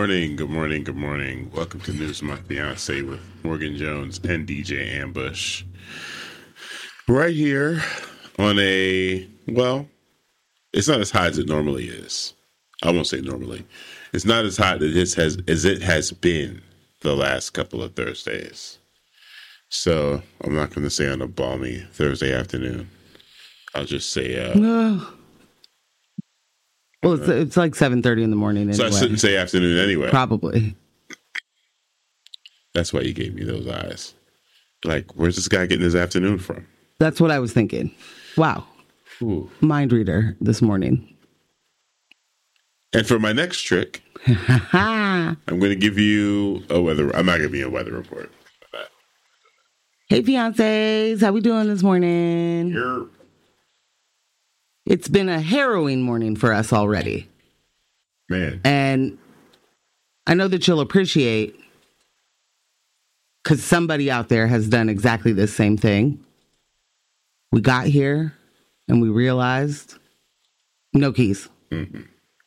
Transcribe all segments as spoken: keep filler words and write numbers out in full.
morning, good morning, good morning. Welcome to News My Fiance with Morgan Jones and D J Ambush. Right here on a, well, it's not as hot as it normally is. I won't say normally. It's not as hot as it has, as it has been the last couple of Thursdays. So I'm not going to say on a balmy Thursday afternoon. I'll just say... Uh, no. Well, it's, it's like seven thirty in the morning anyway. So I shouldn't say afternoon anyway. Probably. That's why you gave me those eyes. Like, where's this guy getting his afternoon from? That's what I was thinking. Wow. Ooh. Mind reader this morning. And for my next trick, I'm going to give you a weather... I'm not giving you a weather report. Hey, fiancés. How we doing this morning? You're... It's been a harrowing morning for us already. Man. And I know that you'll appreciate, because somebody out there has done exactly the same thing. We got here and we realized no keys. Mm-hmm.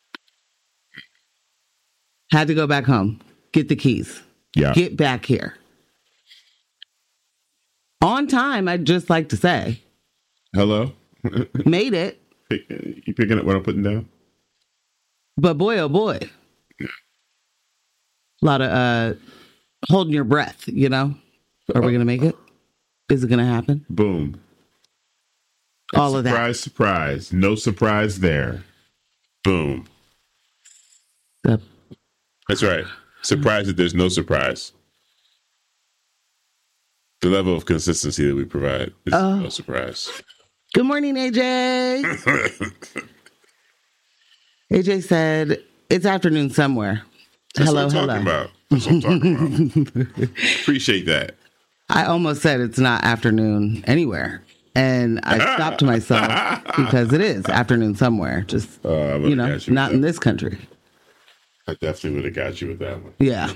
Had to go back home, get the keys, yeah. Get back here. On time, I'd just like to say. Hello? Made it. You picking up what I'm putting down? But boy, oh boy. Yeah. A lot of uh, holding your breath, you know? Are we going to make it? Is it going to happen? Boom. All of that. Surprise, surprise. No surprise there. Boom. The- That's right. Surprise that there's no surprise. The level of consistency that we provide is oh. no surprise. Good morning, A J. A J said, it's afternoon somewhere. That's hello, what I'm hello. talking about. That's what I'm talking about. Appreciate that. I almost said it's not afternoon anywhere. And I stopped myself because it is afternoon somewhere. Just, uh, you know, you not in this country. I definitely would have got you with that one. Yeah.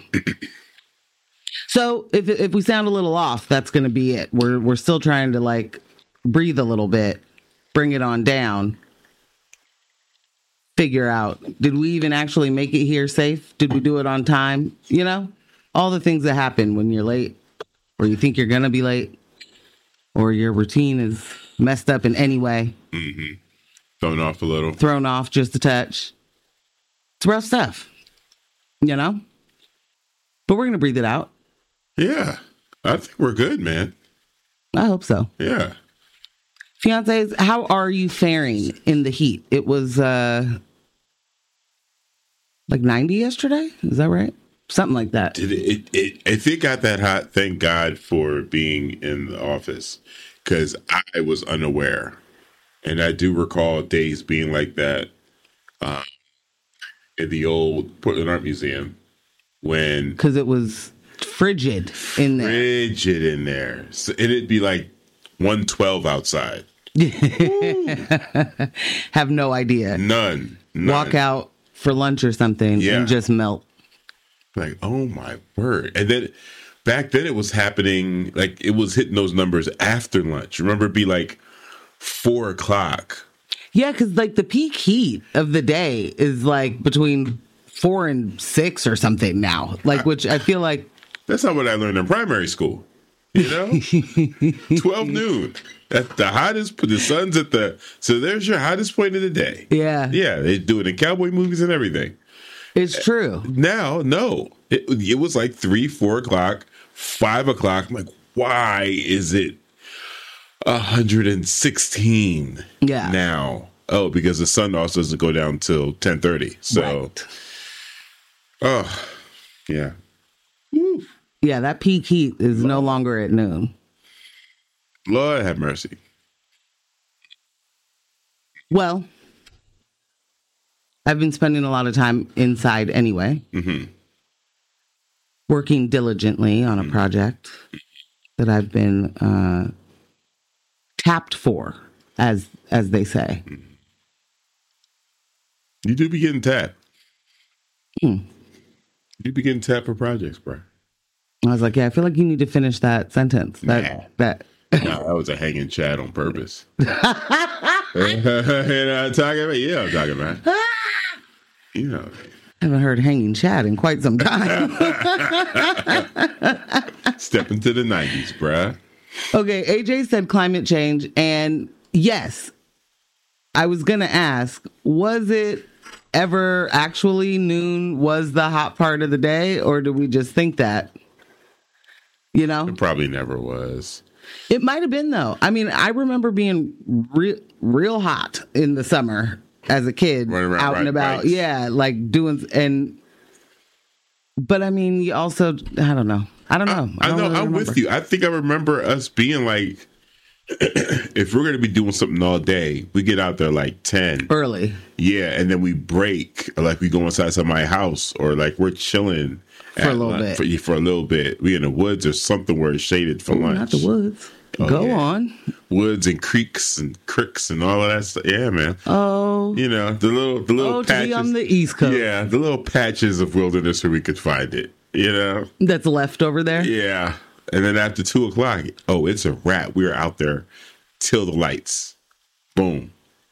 So if if we sound a little off, that's going to be it. We're we're still trying to like breathe a little bit, bring it on down, figure out, did we even actually make it here safe? Did we do it on time? You know, all the things that happen when you're late or you think you're going to be late or your routine is messed up in any way. Mm-hmm. Thrown off a little. Thrown off just a touch. It's rough stuff, you know? But we're going to breathe it out. Yeah. I think we're good, man. I hope so. Yeah. Fiancés, how are you faring in the heat? It was uh, like ninety yesterday. Is that right? Something like that. Did it, it, it, if it got that hot, thank God for being in the office, because I was unaware. And I do recall days being like that uh, in the old Portland Art Museum when... Because it was frigid in there. Frigid in there. So it'd be like one twelve outside. Have no idea. None, none. Walk out for lunch or something yeah. and just melt. Like, oh my word. And then back then it was happening, like it was hitting those numbers after lunch. Remember, it'd be like four o'clock. Yeah, because like the peak heat of the day is like between four and six or something now. Like, which I feel like. That's not what I learned in primary school. You know, twelve noon. At the hottest, the sun's at the, so there's your hottest point of the day. Yeah. Yeah. They do it in cowboy movies and everything. It's true. Now, no. It, it was like three, four o'clock, five o'clock. I'm like, why is it one hundred sixteen yeah. now? Oh, because the sun also doesn't go down till ten thirty. So, right. oh, yeah. Woo. Yeah, that peak heat is Lord. No longer at noon. Lord have mercy. Well, I've been spending a lot of time inside anyway, mm-hmm. working diligently on a project that I've been uh, tapped for, as as they say. You do be getting tapped. Mm. You be getting tapped for projects, bro. I was like, yeah, I feel like you need to finish that sentence. That nah. that. No, that was a hanging chat on purpose. You know what I'm talking about? Yeah, I'm talking about. You know. haven't heard Hanging Chad in quite some time. Step into the nineties, bruh. Okay, A J said climate change, and yes, I was going to ask, was it ever actually noon was the hot part of the day, or do we just think that? You know? It probably never was. It might have been, though. I mean, I remember being re- real hot in the summer as a kid, Running around out and riding about. bikes. Yeah, like doing, and, but I mean, you also, I don't know. I don't know. I, I don't know. really I'm remember. with you. I think I remember us being like, if we're going to be doing something all day, we get out there like ten. Early. Yeah, and then we break, or like we go inside somebody's house, or like we're chilling For a little bit. For, for a little bit. We in the woods or something where it's shaded for Ooh, lunch. not the woods. Oh, Go yeah. on. Woods and creeks and cricks and all of that stuff. Yeah, man. Oh. You know, the little the little Oh, to patches. be on the East Coast. Yeah, the little patches of wilderness where we could find it. You know? That's left over there. Yeah. And then after two o'clock, oh, it's a wrap. We were out there till the lights. Boom.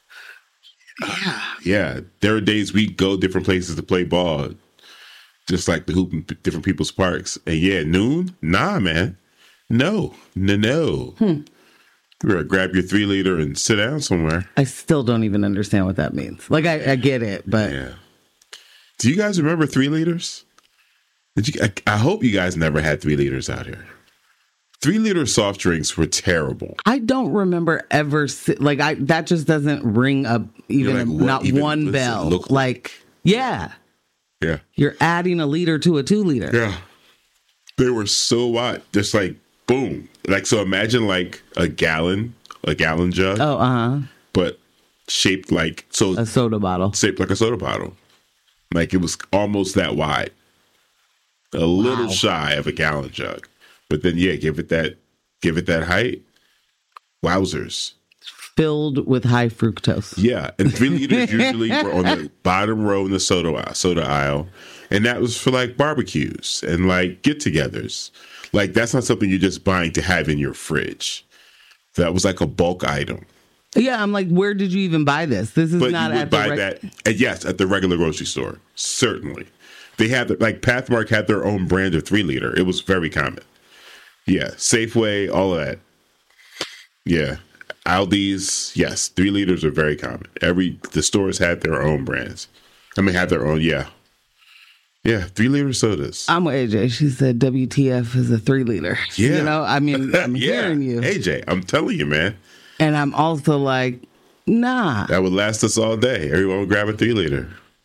Yeah. Yeah. There are days we go different places to play ball, just like the hoop in p- different people's parks. And yeah, noon? Nah, man. No. No, no. Hmm. You better grab your three liter and sit down somewhere. I still don't even understand what that means. Like, I, I get it, but Yeah. Do you guys remember three liters? Did you? I, I hope you guys never had three liters out here. Three liter soft drinks were terrible. I don't remember ever, si- like, I that just doesn't ring up even, You're like, a- what not even one does it bell. look Like, yeah, Yeah. you're adding a liter to a two liter. Yeah. They were so wide. Just like, boom. Like, so imagine like a gallon, a gallon jug, Oh, uh-huh. but shaped like, so A soda bottle. shaped like a soda bottle. Like it was almost that wide. A little Wow. shy of a gallon jug. But then, yeah, give it that, give it that height. Wowzers. Filled with high fructose. Yeah, and three liters usually were on the bottom row in the soda aisle, soda aisle, and that was for like barbecues and like get-togethers. Like that's not something you're just buying to have in your fridge. That was like a bulk item. Yeah, I'm like, where did you even buy this? This is But not you would at the buy reg- that, and yes, at the regular grocery store. Certainly, they had like Pathmark had their own brand of three liter. It was very common. Yeah, Safeway, all of that. Yeah. Aldi's, yes, three liters are very common. Every the stores had their own brands. I mean, had their own, yeah, yeah, three liter sodas. I'm with A J. She said W T F is a three liter. Yeah. You know, I mean, I'm yeah, hearing you. A J, I'm telling you, man, And I'm also like, nah. that would last us all day. Everyone would grab a three liter.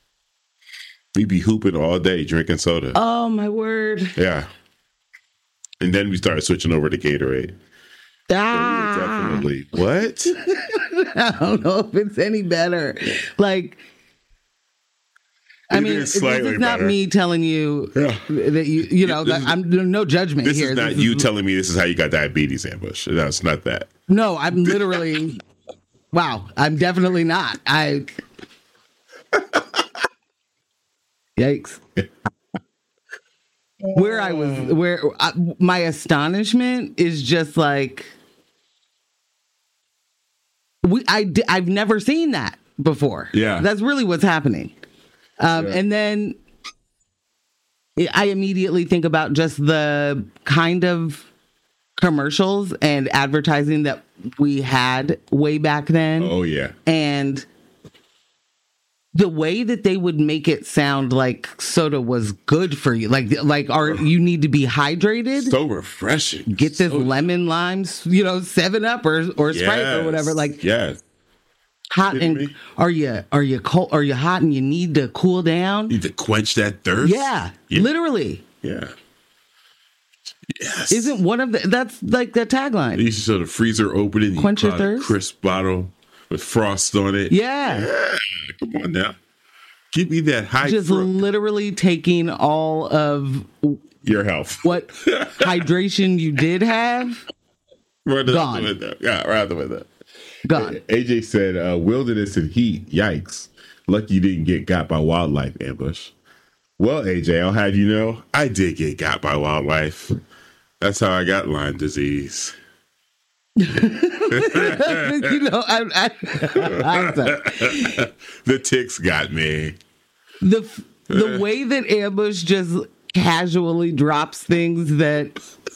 We'd be hooping all day drinking soda. Oh, my word. Yeah, and then we started switching over to Gatorade. Ah. Definitely. What? I don't know if it's any better. Like, I It mean, is this is slightly not better. me telling you Yeah. that you, you know, This that is- I'm there's no judgment This here. is not This you telling me this is how you got diabetes, Ambush. No, it's not that. No, I'm literally. Wow, I'm definitely not. I. Yikes. Where I was, where I, my astonishment is just like, we, I, di- I've never seen that before. Yeah. That's really what's happening. Um, Yeah. And then I immediately think about just the kind of commercials and advertising that we had way back then. Oh yeah. And the way that they would make it sound like soda was good for you, like like are you need to be hydrated. So refreshing. Get this So- lemon limes, you know, Seven Up or or Sprite or Yes. whatever. Like yes. hot kidding and me? are you are you cold? Are you hot and you need to cool down? Need to quench that thirst. Yeah, Yeah. literally. Yeah. Yes. Isn't one of the that's like the You tagline? used to show the freezer opening. You Quench your caught a thirst? crisp bottle with frost on it. Yeah, Yeah. Come on now. Give me that high just fruit. literally taking all of Your health. what hydration you did have Right out Gone. the window. Yeah, right out the window. gone. A J said, uh, wilderness and heat. Yikes. Lucky you didn't get got by wildlife, Ambush. Well, A J, I'll have you know, I did get got by wildlife. That's how I got Lyme disease. you know, I, I, I, The ticks got me. the The way that Ambush just casually drops things that,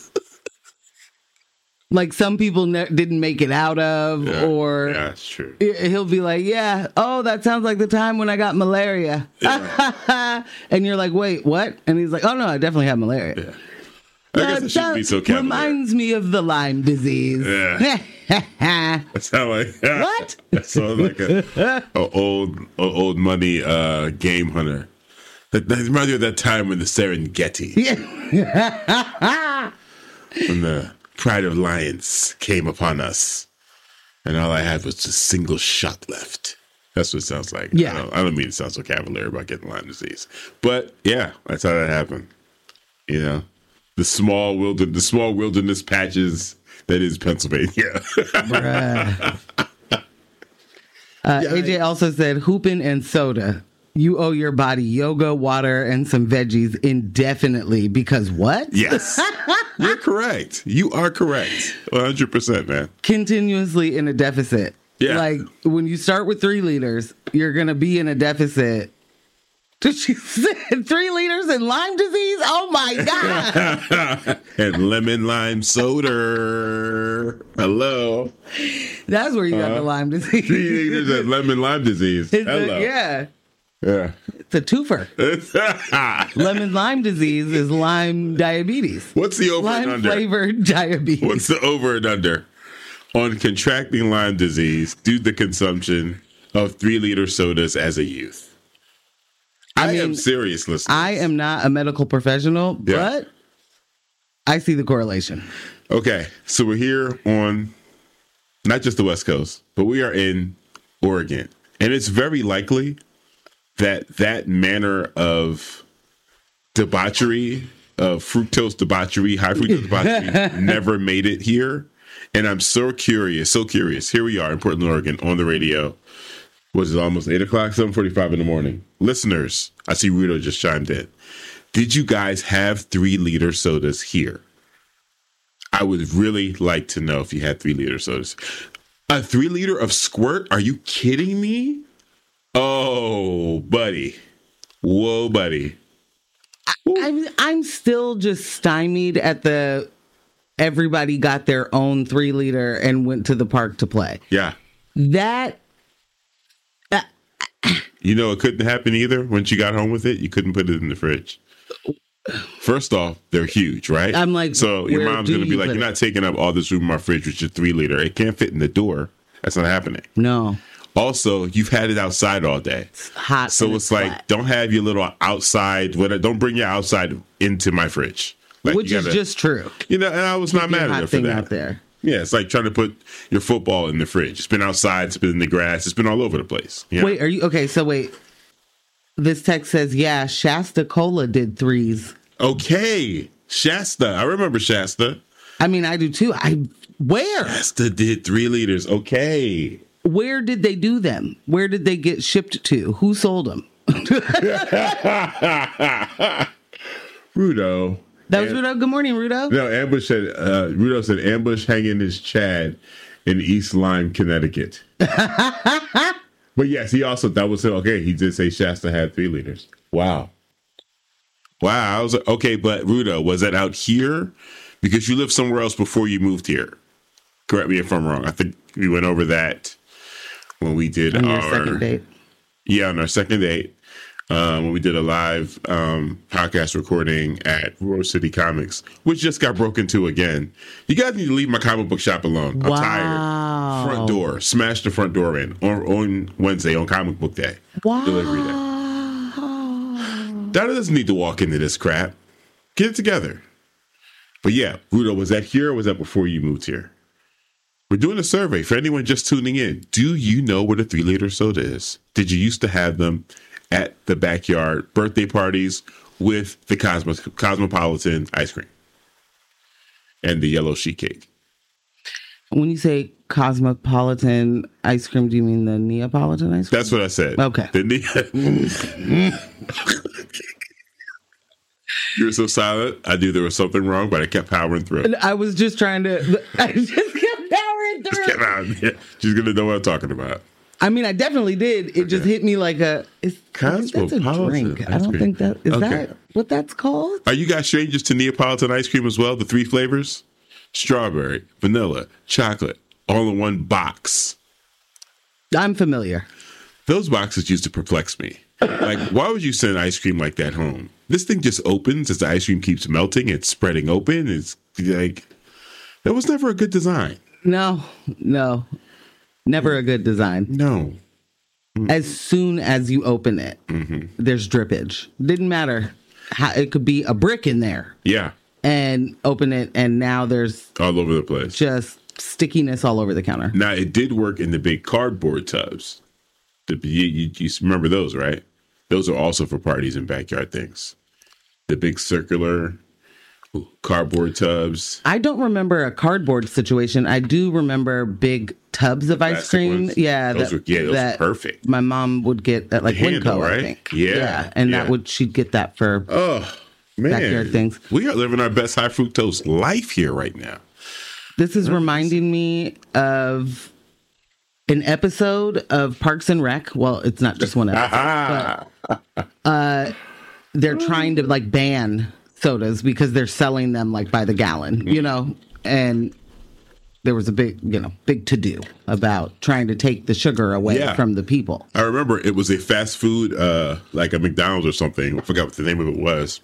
like, some people ne- didn't make it out of, yeah, or yeah, that's true. He'll be like, yeah, oh, that sounds like the time when I got malaria. Yeah. And you're like, wait, what? And he's like, oh, no, I definitely had malaria. Yeah. I guess it shouldn't be so cavalier. Reminds me of the Lyme disease. Yeah. That sounds like what? That sounds like a, a old a old money uh, game hunter. That, that reminds me of that time when the Serengeti, yeah. when the pride of lions came upon us, and all I had was a single shot left. That's what it sounds like. Yeah. I don't, I don't mean to sound so cavalier about getting Lyme disease, but yeah, that's how that happened. You know. The small wilderness, the small wilderness patches that is Pennsylvania. uh, A J also said, hoopin' and soda. You owe your body yoga, water, and some veggies indefinitely because what? Yes. You're correct. You are correct. one hundred percent, man. Continuously in a deficit. Yeah. Like, when you start with three liters, you're going to be in a deficit. Did she say three liters in Lyme disease? Oh, my God. And lemon lime soda. Hello. That's where you got uh, the Lyme disease. Three liters of lemon lime disease. It's Hello. A, yeah. Yeah. It's a twofer. Lemon Lyme disease is Lyme diabetes. What's the over Lyme and under? flavored diabetes. What's the over and under on contracting Lyme disease due to the consumption of three liter sodas as a youth? I, I mean, am serious, listeners. I am not a medical professional, yeah. but I see the correlation. Okay, so we're here on not just the West Coast, but we are in Oregon. And it's very likely that that manner of debauchery, of fructose debauchery, high fructose debauchery, never made it here. And I'm so curious, so curious. Here we are in Portland, Oregon, on the radio. Was it almost eight o'clock, seven forty-five in the morning? Listeners, I see Rudo just chimed in. Did you guys have three-liter sodas here? I would really like to know if you had three-liter sodas. A three-liter of Squirt? Are you kidding me? Oh, buddy. Whoa, buddy. I'm, I'm still just stymied at the everybody got their own three-liter and went to the park to play. Yeah. That... You know, it couldn't happen either. Once you got home with it, you couldn't put it in the fridge. First off, they're huge, right? I'm like, so your mom's going to be you like, you're it? not taking up all this room in my fridge with your three liter. It can't fit in the door. That's not happening. No. Also, you've had it outside all day. It's hot. So it's, it's like, flat. Don't have your little outside, whatever. Don't bring your outside into my fridge. Like, Which gotta, is just true. You know, and I was Keep not mad at her for that. Out there. Yeah, it's like trying to put your football in the fridge. It's been outside. It's been in the grass. It's been all over the place. Yeah. Wait, are you okay? So wait, this text says, yeah, Shasta Cola did threes. Okay, Shasta. I remember Shasta. I mean, I do too. I where Shasta did three liters. Okay, where did they do them? Where did they get shipped to? Who sold them? Rudo. That was Am- Rudo. Good morning, Rudo. No, Ambush said, uh, Rudo said, Ambush hanging his Chad in East Lyme, Connecticut. But yes, he also, that was, okay, he did say Shasta had three liters. Wow. Wow. I was like, okay, but Rudo, was that out here? Because you lived somewhere else before you moved here. Correct me if I'm wrong. I think we went over that when we did on our your second date. Yeah, on our second date. Um, when we did a live um, podcast recording at Rose City Comics, which just got broken into again. You guys need to leave my comic book shop alone. I'm wow. tired. Front door. Smash the front door in on, on Wednesday on Comic Book Day. Wow. Delivery day. Donna doesn't need to walk into this crap. Get it together. But yeah, Rudo, was that here or was that before you moved here? We're doing a survey for anyone just tuning in. Do you know what a three-liter soda is? Did you used to have them at the backyard birthday parties with the Cosmo, Cosmopolitan ice cream and the yellow sheet cake? When you say Cosmopolitan ice cream, do you mean the Neapolitan ice cream? That's what I said. Okay. The ne- You were so silent. I knew there was something wrong, but I kept powering through. I was just trying to. I just kept powering through. Just kept out. Yeah. She's going to know what I'm talking about. I mean, I definitely did. It just hit me like a. Is, that's a drink. I don't think that is okay. That what that's called. Are you guys strangers to Neapolitan ice cream as well? The three flavors: strawberry, vanilla, chocolate, all in one box. I'm familiar. Those boxes used to perplex me. Like, why would you send ice cream like that home? This thing just opens as the ice cream keeps melting. It's spreading open. It's like, that was never a good design. No, no. Never a good design. No. Mm-hmm. As soon as you open it, mm-hmm. there's drippage. Didn't matter. How, it could be a brick in there. Yeah. And open it, and now there's... all over the place. Just stickiness all over the counter. Now, it did work in the big cardboard tubs. The, you, you, you remember those, right? Those are also for parties and backyard things. The big circular cardboard tubs. I don't remember a cardboard situation. I do remember big tubs of ice cream. Ones. Yeah, those that, were yeah, those that were perfect. My mom would get at like Handle, Winco, right? I think. Yeah, yeah, and yeah. that would she'd get that for oh man backyard things. We are living our best high fructose life here right now. This is reminding me of an episode of Parks and Rec. Well, it's not just one episode. but, uh, they're trying to like ban sodas because they're selling them like by the gallon, you know, and there was a big, you know, big to do about trying to take the sugar away yeah. from the people. I remember it was a fast food, uh, like a McDonald's or something. I forgot what the name of it was.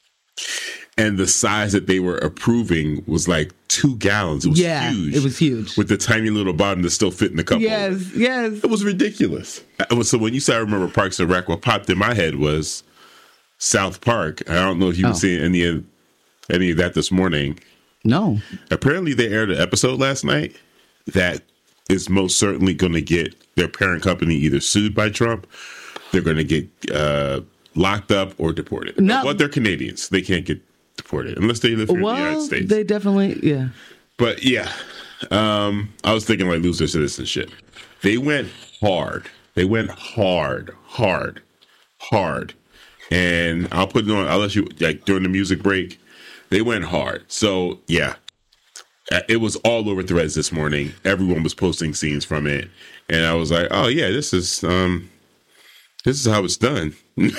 And the size that they were approving was like two gallons. It was yeah, huge. It was huge. With the tiny little bottom that still fit in the cup. Yes, yes. It was ridiculous. So when you said I remember Parks and Rec, what popped in my head was South Park. I don't know if you oh. were seeing any of any of that this morning. No. Apparently they aired an episode last night that is most certainly going to get their parent company either sued by Trump, they're going to get uh, locked up or deported. No. But they're Canadians. They can't get deported unless they live here well, in the United States. They definitely, yeah. But yeah, um, I was thinking like lose their citizenship. They went hard. They went hard, hard, hard. And I'll put it on, I'll let you, like during the music break, they went hard. So yeah, it was all over Threads this morning. Everyone was posting scenes from it. And I was like, oh yeah, this is, um, this is how it's done.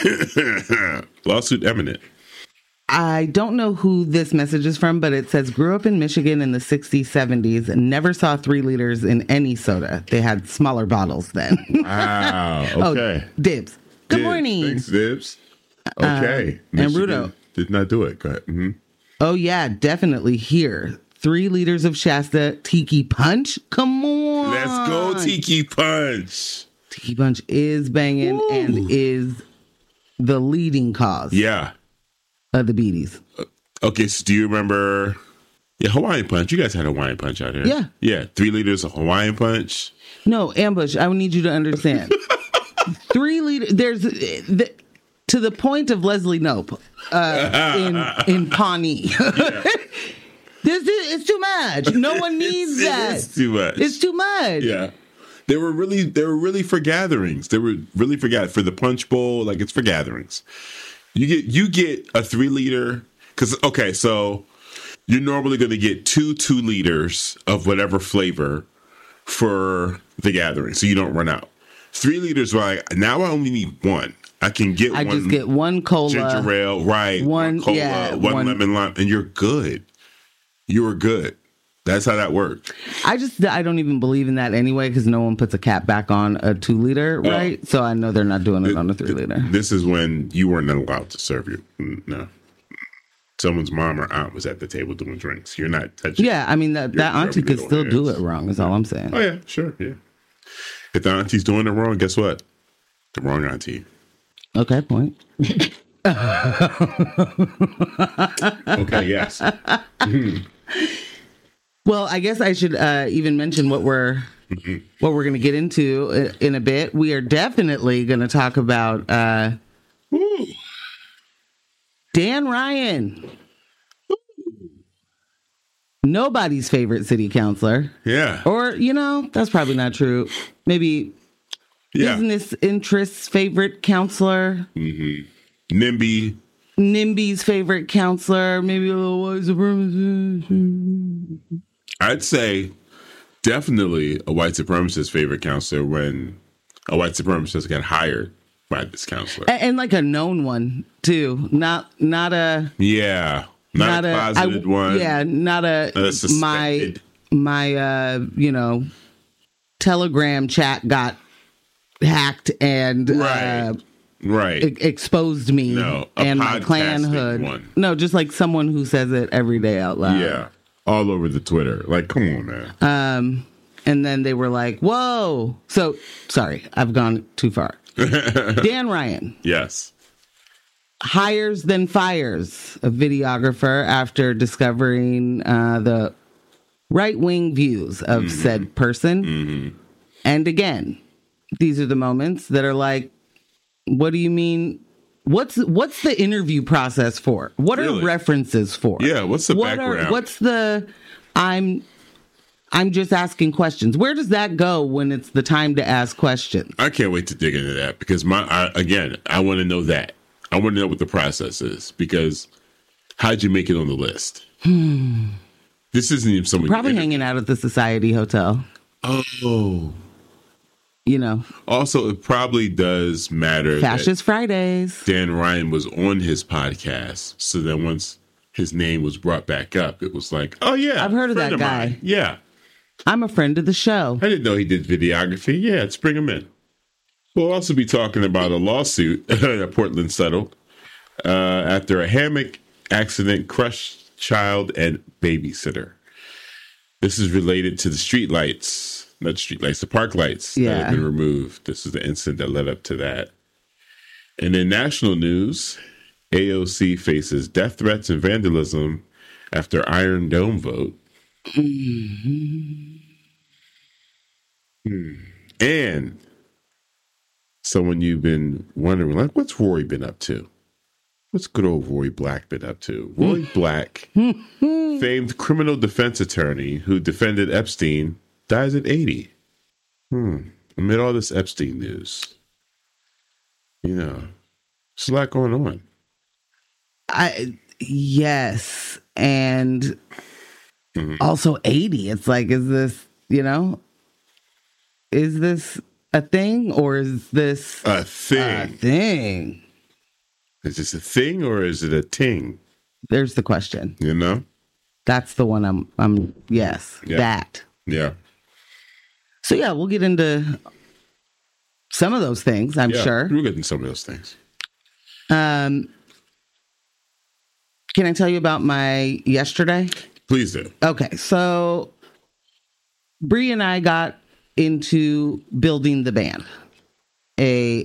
Lawsuit imminent. I don't know who this message is from, but it says, grew up in Michigan in the sixties, seventies, and never saw three liters in any soda. They had smaller bottles then. Wow. Okay. Oh, Dibs. Good Dibs. morning. Thanks, Dibs. Okay. Uh, and Rudo. Did not do it. Go ahead. Mm-hmm. Oh, yeah, definitely here. Three liters of Shasta Tiki Punch. Come on. Let's go, Tiki Punch. Tiki Punch is banging Woo. and is the leading cause. Yeah. Of the beaties. Uh, okay, so do you remember? Yeah, Hawaiian Punch. You guys had Hawaiian Punch out here. Yeah. Yeah, three liters of Hawaiian Punch. No, Ambush, I would need you to understand. Three liters, there's, the, to the point of Leslie Knope uh, in, in Pawnee. Yeah. This is, it's too much. No one needs it's, that. It's too much. It's too much. Yeah. They were really, they were really for gatherings. They were really for, for the punch bowl. Like, it's for gatherings. You get you get a three liter because okay, so you're normally going to get two two liters of whatever flavor for the gathering, so you don't run out. Three liters, right? Now I only need one. I can get. I one just get one cola, ginger ale, right? One, one cola, yeah, one, one lemon lime, and you're good. You are good. That's how that worked. I just, I don't even believe in that anyway because no one puts a cap back on a two liter, right? Oh. So I know they're not doing it, it on a three liter. This is when you weren't allowed to serve you. No. Someone's mom or aunt was at the table doing drinks. You're not touching. Yeah, I mean, that, that auntie could still hands. do it wrong is all I'm saying. Oh, yeah, sure, yeah. If the auntie's doing it wrong, guess what? The wrong auntie. Okay, point. Okay, yes. Mm-hmm. Well, I guess I should uh, even mention what we're mm-hmm. what we're going to get into in a bit. We are definitely going to talk about uh, Dan Ryan, nobody's favorite city councilor. Yeah, or you know that's probably not true. Maybe yeah. business interests favorite councilor. Mm-hmm. NIMBY. NIMBY's favorite councilor. Maybe a little white supremacist. I'd say definitely a white supremacist favorite counselor when a white supremacist got hired by this counselor. And, and like a known one, too. Not not a... Yeah. Not, not a closeted I, one. Yeah, not a... Not a my, my, uh, you know, Telegram chat got hacked and... Right. Uh, Right. E- exposed me no, and my clan hood. One. No, just like someone who says it every day out loud. Yeah. All over the Twitter. Like, come on, man. Um, and then they were like, whoa. So, sorry, I've gone too far. Dan Ryan. Yes. Hires then fires a videographer after discovering uh, the right-wing views of mm-hmm. said person. Mm-hmm. And again, these are the moments that are like, what do you mean? What's what's the interview process for? What really? Are references for? Yeah, what's the what background? Are, what's the I'm I'm just asking questions. Where does that go when it's the time to ask questions? I can't wait to dig into that because my I, again, I want to know that. I want to know what the process is because how'd you make it on the list? Hmm. This isn't even someone probably hanging out at the Society Hotel. Oh. You know. Also, it probably does matter. Fascist Fridays. Dan Ryan was on his podcast. So then once his name was brought back up, it was like, oh, yeah. I've heard of that of guy. Mine. Yeah. I'm a friend of the show. I didn't know he did videography. Yeah, let's bring him in. We'll also be talking about a lawsuit that Portland settled uh, after a hammock accident crushed child and babysitter. This is related to the street lights. Not street lights, the park lights yeah. that have been removed. This is the incident that led up to that. And in national news, A O C faces death threats and vandalism after Iron Dome vote. Mm-hmm. Hmm. And someone you've been wondering, like, what's Rory been up to? What's good old Rory Black been up to? Rory Black, famed criminal defense attorney who defended Epstein, dies at eighty. Hmm. Amid all this Epstein news, you know, there's a lot going on. I yes, and mm-hmm. also eighty. It's like, is this, you know, is this a thing or is this a thing? A thing. Is this a thing or is it a ting? There's the question. You know, that's the one. I'm. I'm. Yes, yeah. that. Yeah. So, yeah, we'll get into some of those things, I'm yeah, sure. We'll get into some of those things. Um, can I tell you about my yesterday? Please do. Okay, so Bree and I got into building the band, a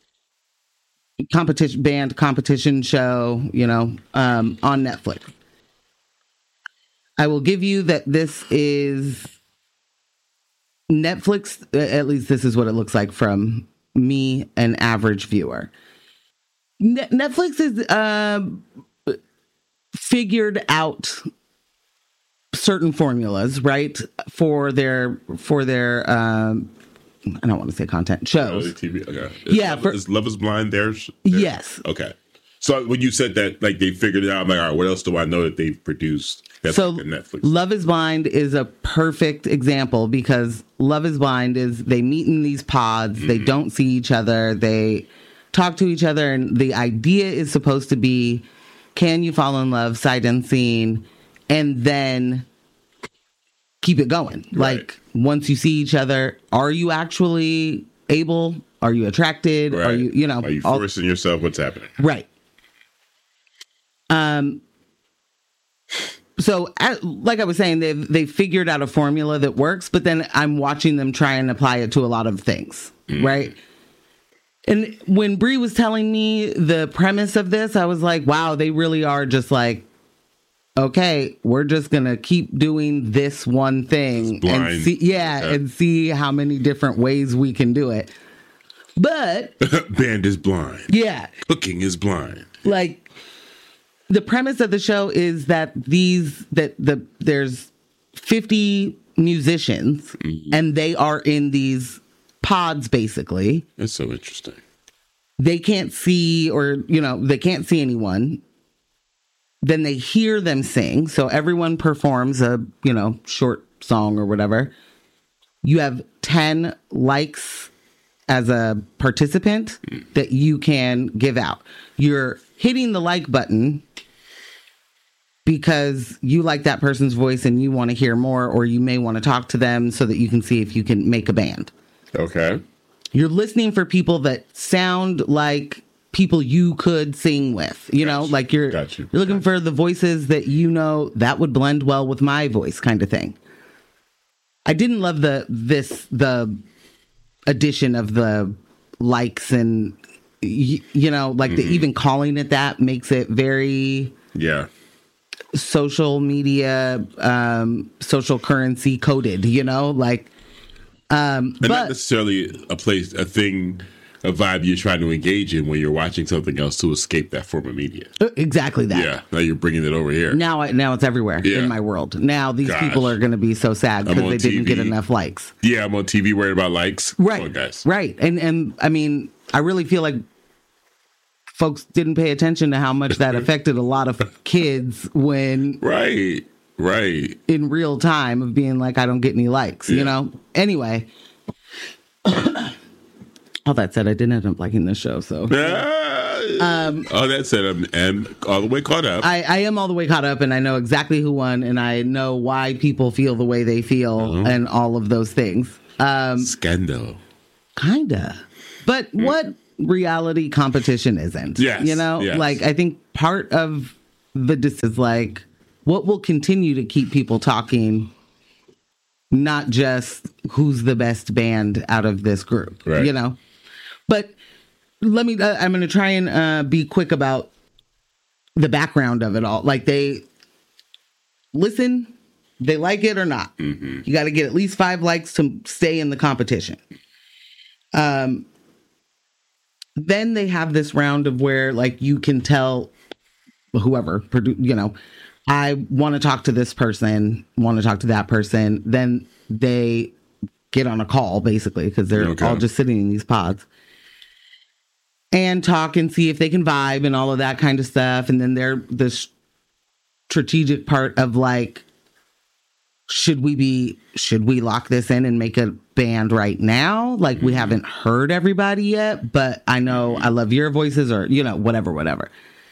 competition band competition show, you know, um, on Netflix. I will give you that this is Netflix, at least this is what it looks like from me, an average viewer. Ne- Netflix has uh, figured out certain formulas, right, for their for their um, I don't want to say content shows. Oh, T V. Okay. Is yeah, Love, for, is Love Is Blind theirs? Yes. Okay. So when you said that, like they figured it out, I'm like, all right, what else do I know that they've produced? That's so like Netflix. Love Is Blind is a perfect example because Love Is Blind is they meet in these pods, mm-hmm. they don't see each other, they talk to each other, and the idea is supposed to be, can you fall in love sight unseen, and then keep it going. Right. Like once you see each other, are you actually able? Are you attracted? Right. Are you, you know, are you forcing all, yourself? What's happening? Right. Um. So, like I was saying, they've they figured out a formula that works, but then I'm watching them try and apply it to a lot of things, mm. right? And when Bree was telling me the premise of this, I was like, wow, they really are just like, okay, we're just going to keep doing this one thing and see, yeah, okay. and see how many different ways we can do it. But band is blind. Yeah. Cooking is blind. Like the premise of the show is that these that the there's fifty musicians mm-hmm. and they are in these pods basically. That's so interesting. They can't see or, you know, they can't see anyone. Then they hear them sing. So everyone performs a, you know, short song or whatever. you have ten likes as a participant that you can give out. You're hitting the like button because you like that person's voice and you want to hear more, or you may want to talk to them so that you can see if you can make a band. Okay. You're listening for people that sound like people you could sing with, you know, Gotcha. like you're, Gotcha. you're looking for the voices that, you know, that would blend well with my voice kind of thing. I didn't love the, this, the addition of the likes and, you, you know, like mm-hmm. the, even calling it that makes it very, yeah, social media, um, social currency coded, you know, like, um, and but not necessarily a place, a thing, a vibe you're trying to engage in when you're watching something else to escape that form of media. Exactly that. Yeah. Now you're bringing it over here. Now, now it's everywhere yeah. in my world. Now these Gosh. people are going to be so sad because they didn't T V. get enough likes. Yeah, I'm on T V worried about likes. Right, Come on, guys. Right, and and I mean, I really feel like folks didn't pay attention to how much that affected a lot of kids when right, right, in real time of being like, I don't get any likes. Yeah. You know. Anyway. All that said, I didn't end up liking this show, so. um, all that said, I'm, I'm all the way caught up. I, I am all the way caught up, and I know exactly who won, and I know why people feel the way they feel, uh-huh. and all of those things. Um, Scandal. Kinda. But mm. what reality competition isn't? Yes. You know? Yes. Like, I think part of the dis is like, what will continue to keep people talking, not just who's the best band out of this group, right. you know? But let me, uh, I'm going to try and uh, be quick about the background of it all. Like, they listen, they like it or not. Mm-hmm. You got to get at least five likes to stay in the competition. Um, then they have this round of where, like, you can tell whoever, you know, I want to talk to this person, want to talk to that person. Then they get on a call, basically, because they're okay. all just sitting in these pods. And talk and see if they can vibe and all of that kind of stuff. And then they're the strategic part of like, should we be, should we lock this in and make a band right now? Like, mm-hmm. we haven't heard everybody yet, but I know I love your voices, or, you know, whatever, whatever.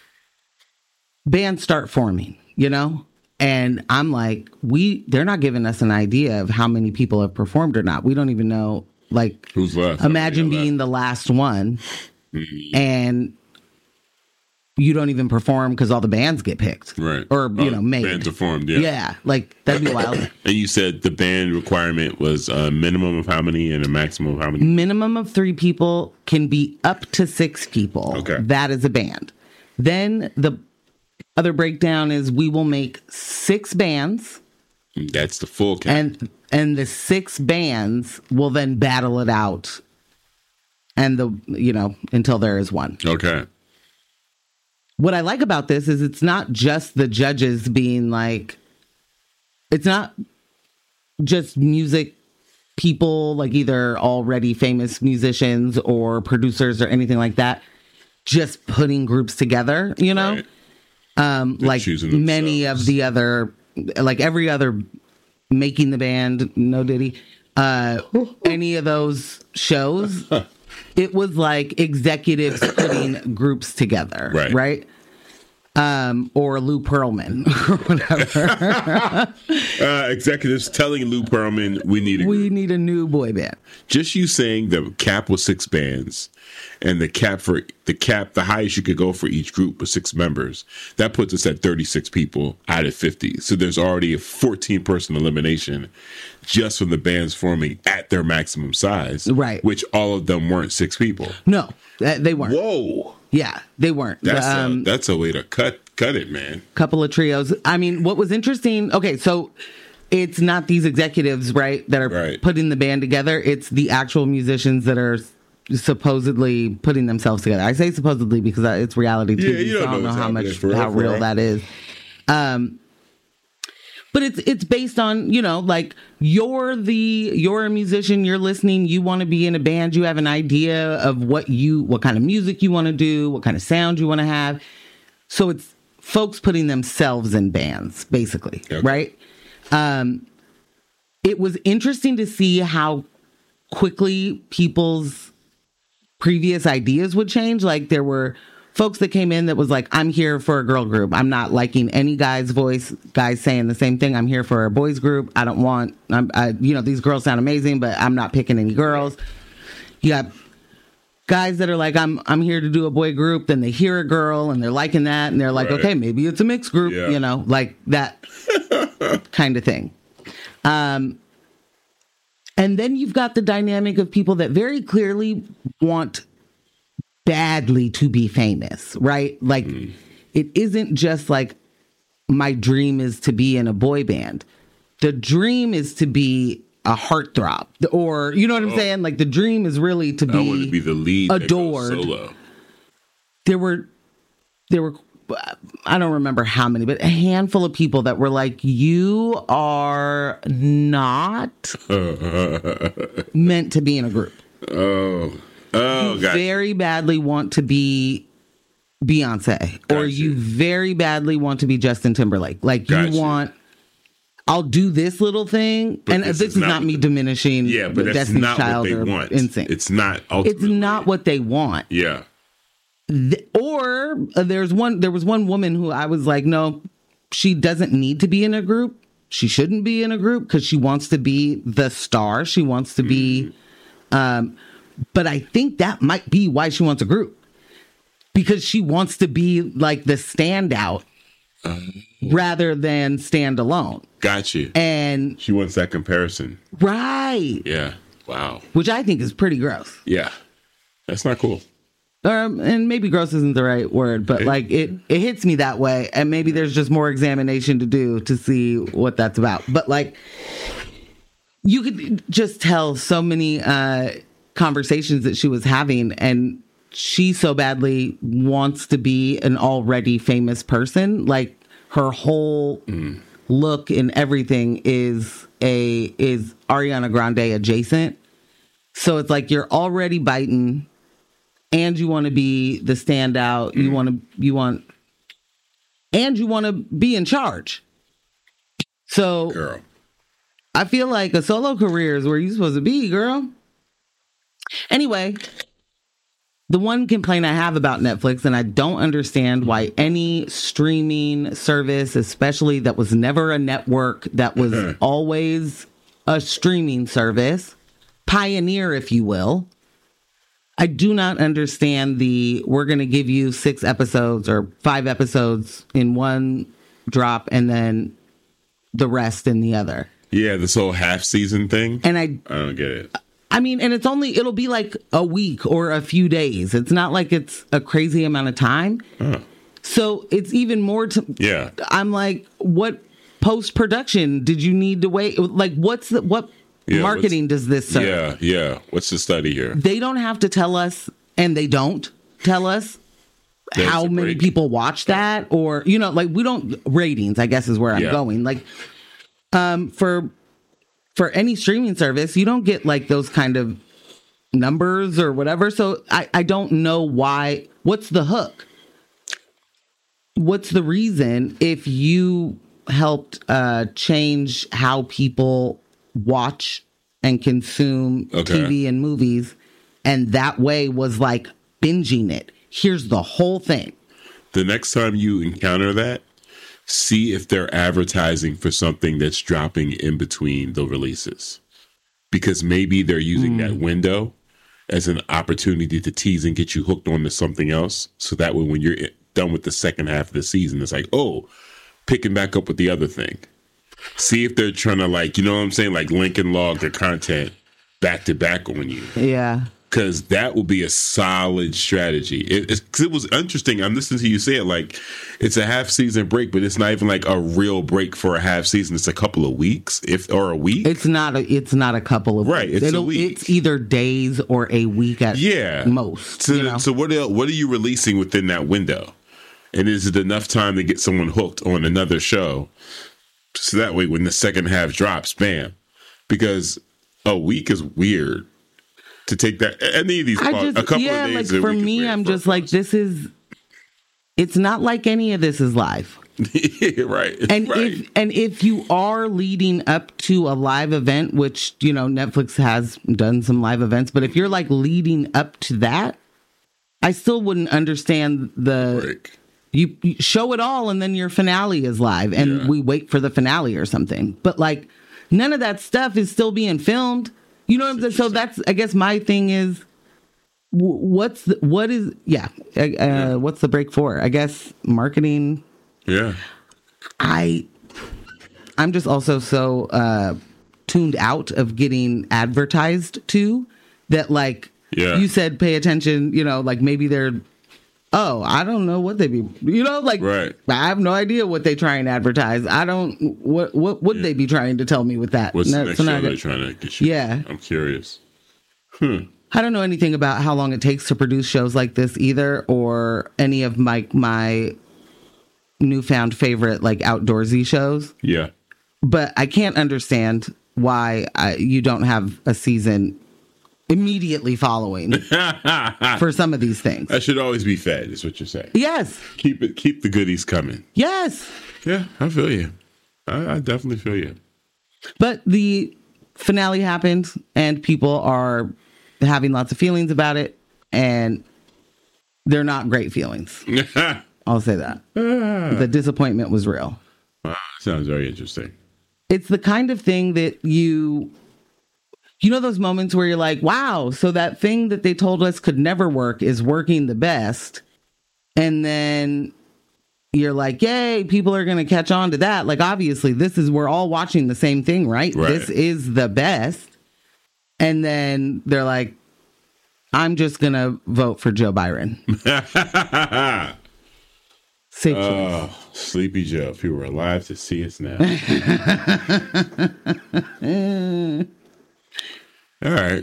Bands start forming, you know? And I'm like, we, they're not giving us an idea of how many people have performed or not. We don't even know, like, who's left? Imagine being left. the last one. Mm-hmm. And you don't even perform because all the bands get picked. Right. Or, you oh, know, made. Bands are formed, yeah. Yeah, like, that'd be wild. And you said the band requirement was a minimum of how many and a maximum of how many? Minimum of three people, can be up to six people. Okay. That is a band. Then the other breakdown is we will make six bands. That's the full count. And, and the six bands will then battle it out. And the, you know, until there is one. Okay. What I like about this is it's not just the judges being like, it's not just music people, like either already famous musicians or producers or anything like that, just putting groups together, you know? Right. Um, like many of the other, like every other Making the Band, No Diddy, uh, any of those shows. It was like executives putting groups together, right? right? Um, or Lou Pearlman or whatever. uh, executives telling Lou Pearlman, we need a we group. need a new boy band. Just you saying the cap was six bands, and the cap for the cap, the highest you could go for each group was six members. That puts us at thirty-six people out of fifty. So there's already a fourteen person elimination just from the bands forming at their maximum size, right? Which all of them weren't six people. No, they weren't. Whoa. Yeah, they weren't. That's um, a, that's a way to cut cut it, man. Couple of trios. I mean, what was interesting? Okay, so it's not these executives, right, that are right. putting the band together. It's the actual musicians that are supposedly putting themselves together. I say supposedly because it's reality T V. Yeah, you don't so I don't know, know how much real, how real real that is. Um, but it's it's based on, you know, like you're the you're a musician, you're listening, you want to be in a band, you have an idea of what you what kind of music you want to do, what kind of sound you want to have. So it's folks putting themselves in bands, basically, okay. right? Um, it was interesting to see how quickly people's previous ideas would change. Like there were folks that came in that was like, I'm here for a girl group. I'm not liking any guy's voice, guys saying the same thing. I'm here for a boys group. I don't want, I'm, I, you know, these girls sound amazing, but I'm not picking any girls. You got guys that are like, I'm I'm here to do a boy group. Then they hear a girl and they're liking that. And they're like, right. okay, maybe it's a mixed group, yeah. you know, like that kind of thing. Um, and then you've got the dynamic of people that very clearly want badly to be famous, right? Like mm. it isn't just like my dream is to be in a boy band. The dream is to be a heartthrob, or you know what I'm oh. saying? Like the dream is really to be, I want to be the lead, adored. Solo. There were, there were, I don't remember how many, but a handful of people that were like, you are not meant to be in a group. Oh, oh, you gotcha. very badly want to be Beyonce, Gotcha. or you very badly want to be Justin Timberlake. Like Gotcha. you want, I'll do this little thing, but and this, this is, is not, not me diminishing. Yeah, but that's Destiny's not Child what they or want. Instinct. It's not. Ultimately. It's not what they want. Yeah. The, or uh, there's one. There was one woman who I was like, no, she doesn't need to be in a group. She shouldn't be in a group because she wants to be the star. She wants to be. Mm. Um, but I think that might be why she wants a group, because she wants to be like the standout. Um, rather than stand alone. Got you. And she wants that comparison. Right. Yeah. Wow. Which I think is pretty gross. Yeah. That's not cool. Um, and maybe gross isn't the right word, but it, like it, it hits me that way. And maybe there's just more examination to do to see what that's about. But like, you could just tell so many uh, conversations that she was having, and she so badly wants to be an already famous person. Like her whole mm. look and everything is a is Ariana Grande adjacent. So it's like you're already biting, and you want to be the standout. Mm. You want to you want, and you want to be in charge. So girl, I feel like a solo career is where you're supposed to be, girl. Anyway. The one complaint I have about Netflix, and I don't understand why any streaming service, especially that was never a network, that was always a streaming service, pioneer, if you will. I do not understand the, we're going to give you six episodes or five episodes in one drop and then the rest in the other. Yeah, this whole half season thing. And I, I don't get it. I mean, and it's only, it'll be like a week or a few days. It's not like it's a crazy amount of time. Oh. So it's even more to, yeah. I'm like, what post-production did you need to wait? Like, what's the, what yeah, marketing does this serve? Yeah, yeah. What's the study here? They don't have to tell us, and they don't tell us There's how many people watch that, or, you know, like we don't, ratings, I guess is where I'm yeah. going. Like, um, for, For any streaming service, you don't get like those kind of numbers or whatever. So I, I don't know why. What's the hook? What's the reason if you helped uh, change how people watch and consume okay. T V and movies, and that way was like binging it? Here's the whole thing. The next time you encounter that, see if they're advertising for something that's dropping in between the releases, because maybe they're using mm. that window as an opportunity to tease and get you hooked on to something else. So that way, when you're done with the second half of the season, it's like, oh, picking back up with the other thing. See if they're trying to, like, you know what I'm saying? Like link and log their content back to back on you. Yeah. Because that would be a solid strategy. It, it's, 'cause it was interesting. I'm listening to you say it like it's a half season break, but it's not even like a real break for a half season. It's a couple of weeks, if or a week. It's not. A, it's not a couple of right. weeks. It's It'll, a week. It's either days or a week at yeah. most. So, you know? so what? What are you releasing within that window? And is it enough time to get someone hooked on another show? So that way, when the second half drops, bam. Because a week is weird. To take that, any of these, just, a couple yeah, of days. Like for me, I'm just like, this is, it's not like any of this is live. right. And right. if and if you are leading up to a live event, which, you know, Netflix has done some live events, but if you're like leading up to that, I still wouldn't understand the Break. you, you show it all and then your finale is live and Yeah. we wait for the finale or something. But like none of that stuff is still being filmed. You know what I'm saying? So that's, I guess my thing is, w- what's the, what is yeah, uh, Yeah. what's the break for? I guess marketing. Yeah. I I'm just also so uh tuned out of getting advertised to that, like Yeah. you said, pay attention, you know, like maybe they're oh, I don't know what they be, you know, like Right. I have no idea what they try and advertise. I don't what what would Yeah. they be trying to tell me with that? What's No, the next so show now I they're got- trying to get you? Yeah. I'm curious. I don't know anything about how long it takes to produce shows like this either, or any of my my newfound favorite like outdoorsy shows. Yeah. But I can't understand why I, you don't have a season immediately following for some of these things. That should always be fed, is what you're saying. Yes. Keep it. Keep the goodies coming. Yes. Yeah, I feel you. I, I definitely feel you. But the finale happened and people are having lots of feelings about it, and they're not great feelings. I'll say that. The disappointment was real. Wow, sounds very interesting. It's the kind of thing that you, you know, those moments where you're like, wow, so that thing that they told us could never work is working the best. And then you're like, yay, people are going to catch on to that. Like, obviously, this is, we're all watching the same thing, right? Right. This is the best. And then they're like, I'm just going to vote for Joe Byron. Safe choice. Oh, Sleepy Joe, if you were alive to see us now. All right.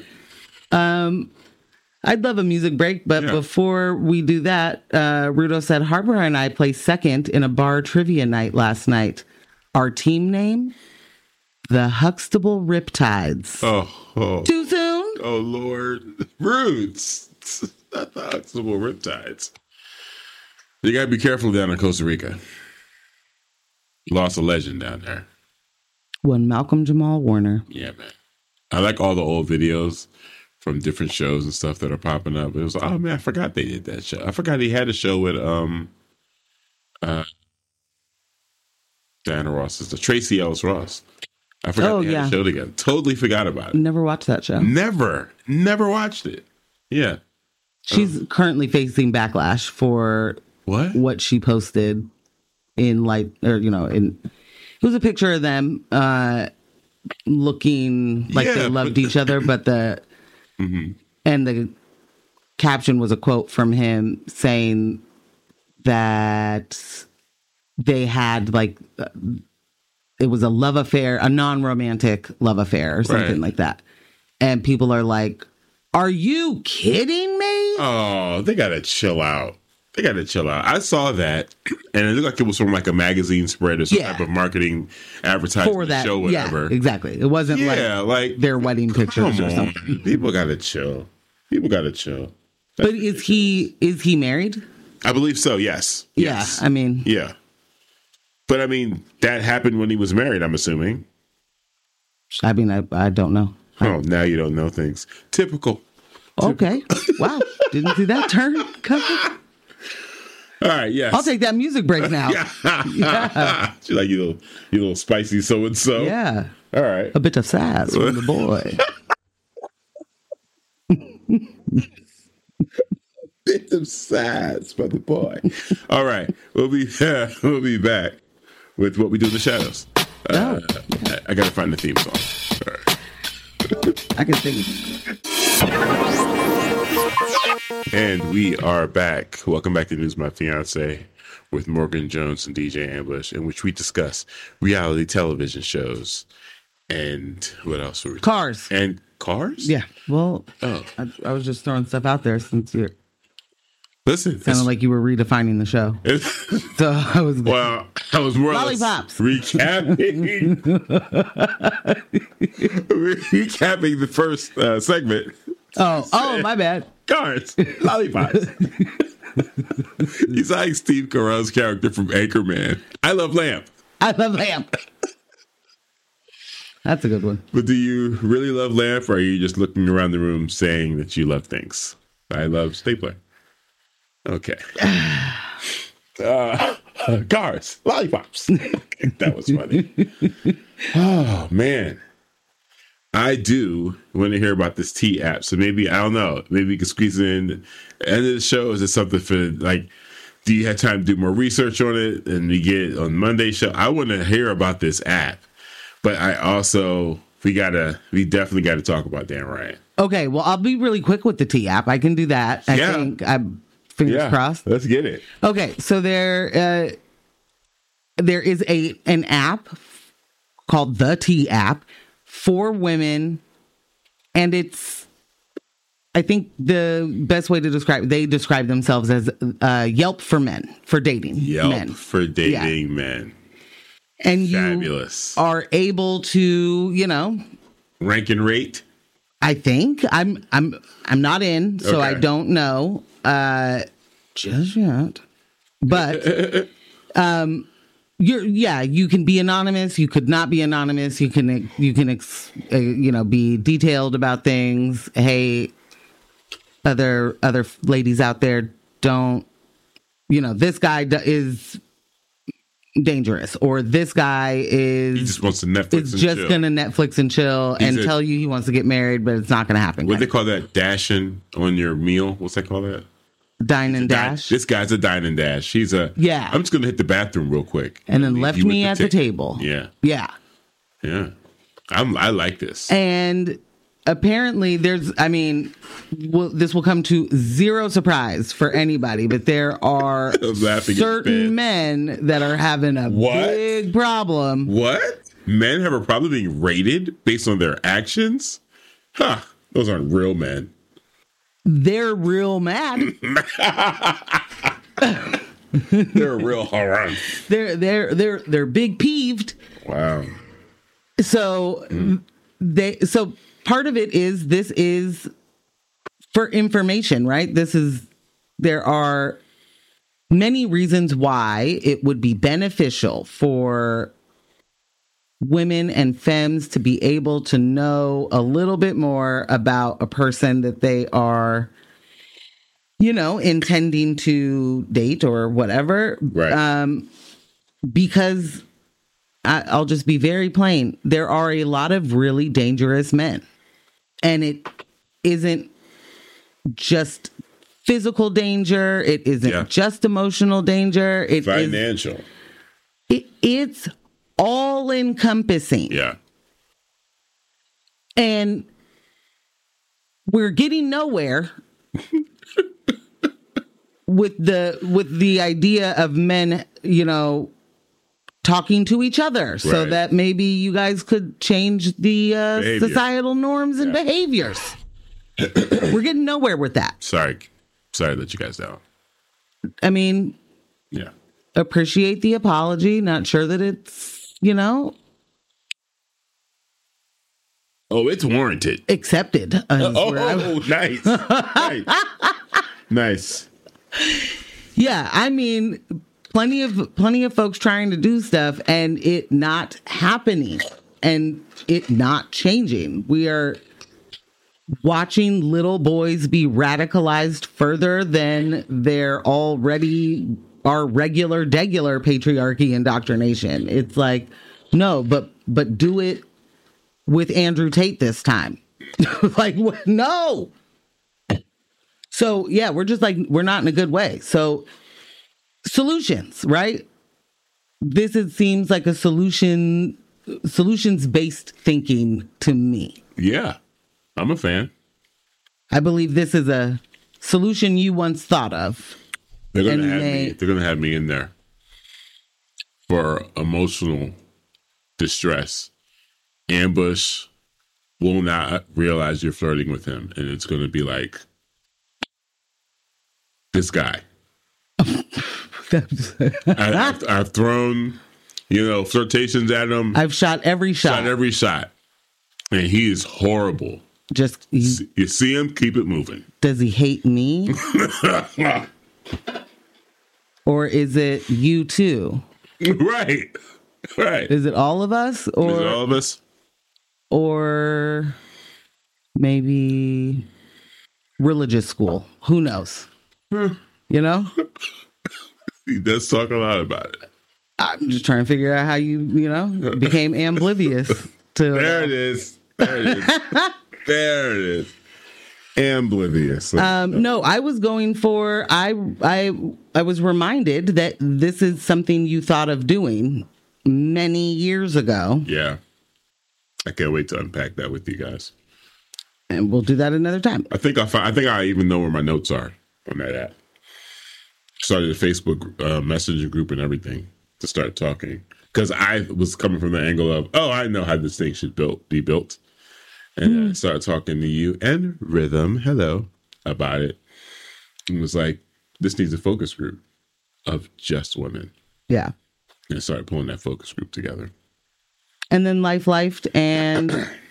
I'd love a music break, but Yeah. before we do that, uh, Rudo said Harper and I placed second in a bar trivia night last night. Our team name, the Huxtable Riptides. Oh, oh, Too soon? oh Lord. Roots. Not the Huxtable Riptides. You got to be careful down in Costa Rica. Lost a legend down there. One Malcolm Jamal Warner. Yeah, man. I like all the old videos from different shows and stuff that are popping up. It was like, oh man, I forgot they did that show. I forgot he had a show with um uh Diana Ross's the Tracy Ellis Ross. I forgot Oh, they had yeah. a show together. Totally forgot about it. Never watched that show. Never, never watched it. Yeah. She's currently facing backlash for What? what she posted in light, or, you know, in, it was a picture of them uh, looking like Yeah, they loved but- each other, but the, and the caption was a quote from him saying that they had like, uh, it was a love affair, a non-romantic love affair or something Right. like that. And people are like, are you kidding me? Oh, they gotta chill out. They gotta chill out. I saw that, and it looked like it was from like a magazine spread or some Yeah. type of marketing advertisement For that, show, whatever. yeah, exactly. It wasn't Yeah, like, like their wedding pictures Come or on. something. People gotta chill. People gotta chill. But is he is he married? I believe so. Yes. Yeah, Yes. I mean, Yeah. But I mean, that happened when he was married. I'm assuming. I mean, I, I don't know. Oh, now you don't know things. Typical. Okay, wow, didn't see that turn coming. All right. Yes. I'll take that music break now. Yeah, She's like you little, you little spicy so and so. yeah, All right. a bit of sass from the boy. Bit of sides by the boy. All right, we'll be uh, we'll be back with what we do in the shadows. Uh, I, I gotta find the theme song. All right. I can sing. And we are back. Welcome back to News My Fiance with Morgan Jones and D J Ambush, in which we discuss reality television shows and what else were we Cars. and cars. Yeah. Well, Oh. I, I was just throwing stuff out there since you Listen, sounded like you were redefining the show. it's, So I was. well, I was more or less Lollipops. recapping recapping the first uh, segment. Oh, oh, my bad. Cars, lollipops. He's like Steve Carell's character from Anchorman. I love lamp. I love lamp. That's a good one. But do you really love lamp, or are you just looking around the room saying that you love things? I love stapler. Okay. Uh, uh, cars, lollipops. That was funny. Oh, man. I do want to hear about this T app. So maybe, I don't know, maybe we can squeeze in the end of the show. Is it something for, like, do you have time to do more research on it and we get it on Monday's show? I want to hear about this app. But I also, we gotta, we definitely got to talk about Dan Ryan. Okay, well, I'll be really quick with the T app. I can do that. I yeah. think I'm fingers yeah, crossed. Let's get it. Okay, so there, uh, there is a an app called the T app for women, and it's, I think the best way to describe, they describe themselves as uh, Yelp for men, for dating Yelp men. for dating yeah. men. And Fabulous. You are able to, you know, rank and rate. I think I'm I'm I'm not in, so okay. I don't know uh, just yet. But um, you're yeah, you can be anonymous. You could not be anonymous. You can you can ex, uh, you know be detailed about things. Hey, other other ladies out there, don't you know this guy is dangerous, or this guy is he just wants to Netflix is and just chill. gonna Netflix and chill He's and a, tell you he wants to get married, but it's not gonna happen. What do they call that? Dashing on your meal? What's that called? That dine and dash. Dine, this guy's a dine and dash. He's a yeah. I'm just gonna hit the bathroom real quick, and then left me the at t- the table. Yeah, yeah, yeah. I'm I like this. And apparently, there's. I mean, well, this will come to zero surprise for anybody, but there are certain men that are having a what? big problem. What? Men have a problem being rated based on their actions? Huh. Those aren't real men. They're real mad. They're real haram. They're they're they're they're big peeved. Wow. So mm. they so part of it is this is for information, right? This is there are many reasons why it would be beneficial for women and femmes to be able to know a little bit more about a person that they are, you know, intending to date or whatever. Right. Um, because I, I'll just be very plain. There are a lot of really dangerous men, and it isn't just physical danger. It isn't yeah. just emotional danger. It financial. Is, it, it's all encompassing. Yeah. And we're getting nowhere with the with the idea of men, you know, talking to each other right. so that maybe you guys could change the uh, societal norms and yeah. behaviors. We're getting nowhere with that. Sorry. Sorry to let you guys down. I mean, yeah. Appreciate the apology. Not sure that it's, you know. Oh, it's warranted. Accepted. Uh, oh, oh nice. nice. Nice. Yeah, I mean, plenty of plenty of folks trying to do stuff and it not happening and it not changing. We are watching little boys be radicalized further than their already our regular degular patriarchy indoctrination. It's like, no, but but do it with Andrew Tate this time. Like, no. So, yeah, we're just like, we're not in a good way. So, solutions, right? This is, seems like a solution, solutions-based thinking to me. Yeah, I'm a fan. I believe this is a solution you once thought of. They're going to have may, me. They're going to have me in there for emotional distress. Ambush will not realize you're flirting with him, and it's going to be like this guy. I, I've, I've thrown, you know, flirtations at him. I've shot every shot. Shot every shot, and he is horrible. Just he, you see him, keep it moving. Does he hate me? Or is it you too? Right. Right. Is it all of us? Or Is it all of us? Or maybe religious school. Who knows? Hmm. You know? He does talk a lot about it. I'm just trying to figure out how you, you know, became oblivious to There it is. There it is. There it is. Oblivious. Um, no, I was going for I I I was reminded that this is something you thought of doing many years ago. Yeah. I can't wait to unpack that with you guys. And we'll do that another time. I think I find, I think I even know where my notes are on that app. Started a Facebook uh, messenger group and everything to start talking because I was coming from the angle of, oh, I know how this thing should built be built, and mm. I started talking to you and Rhythm, hello, about it, and was like, this needs a focus group of just women. Yeah, and I started pulling that focus group together. And then life lifed, and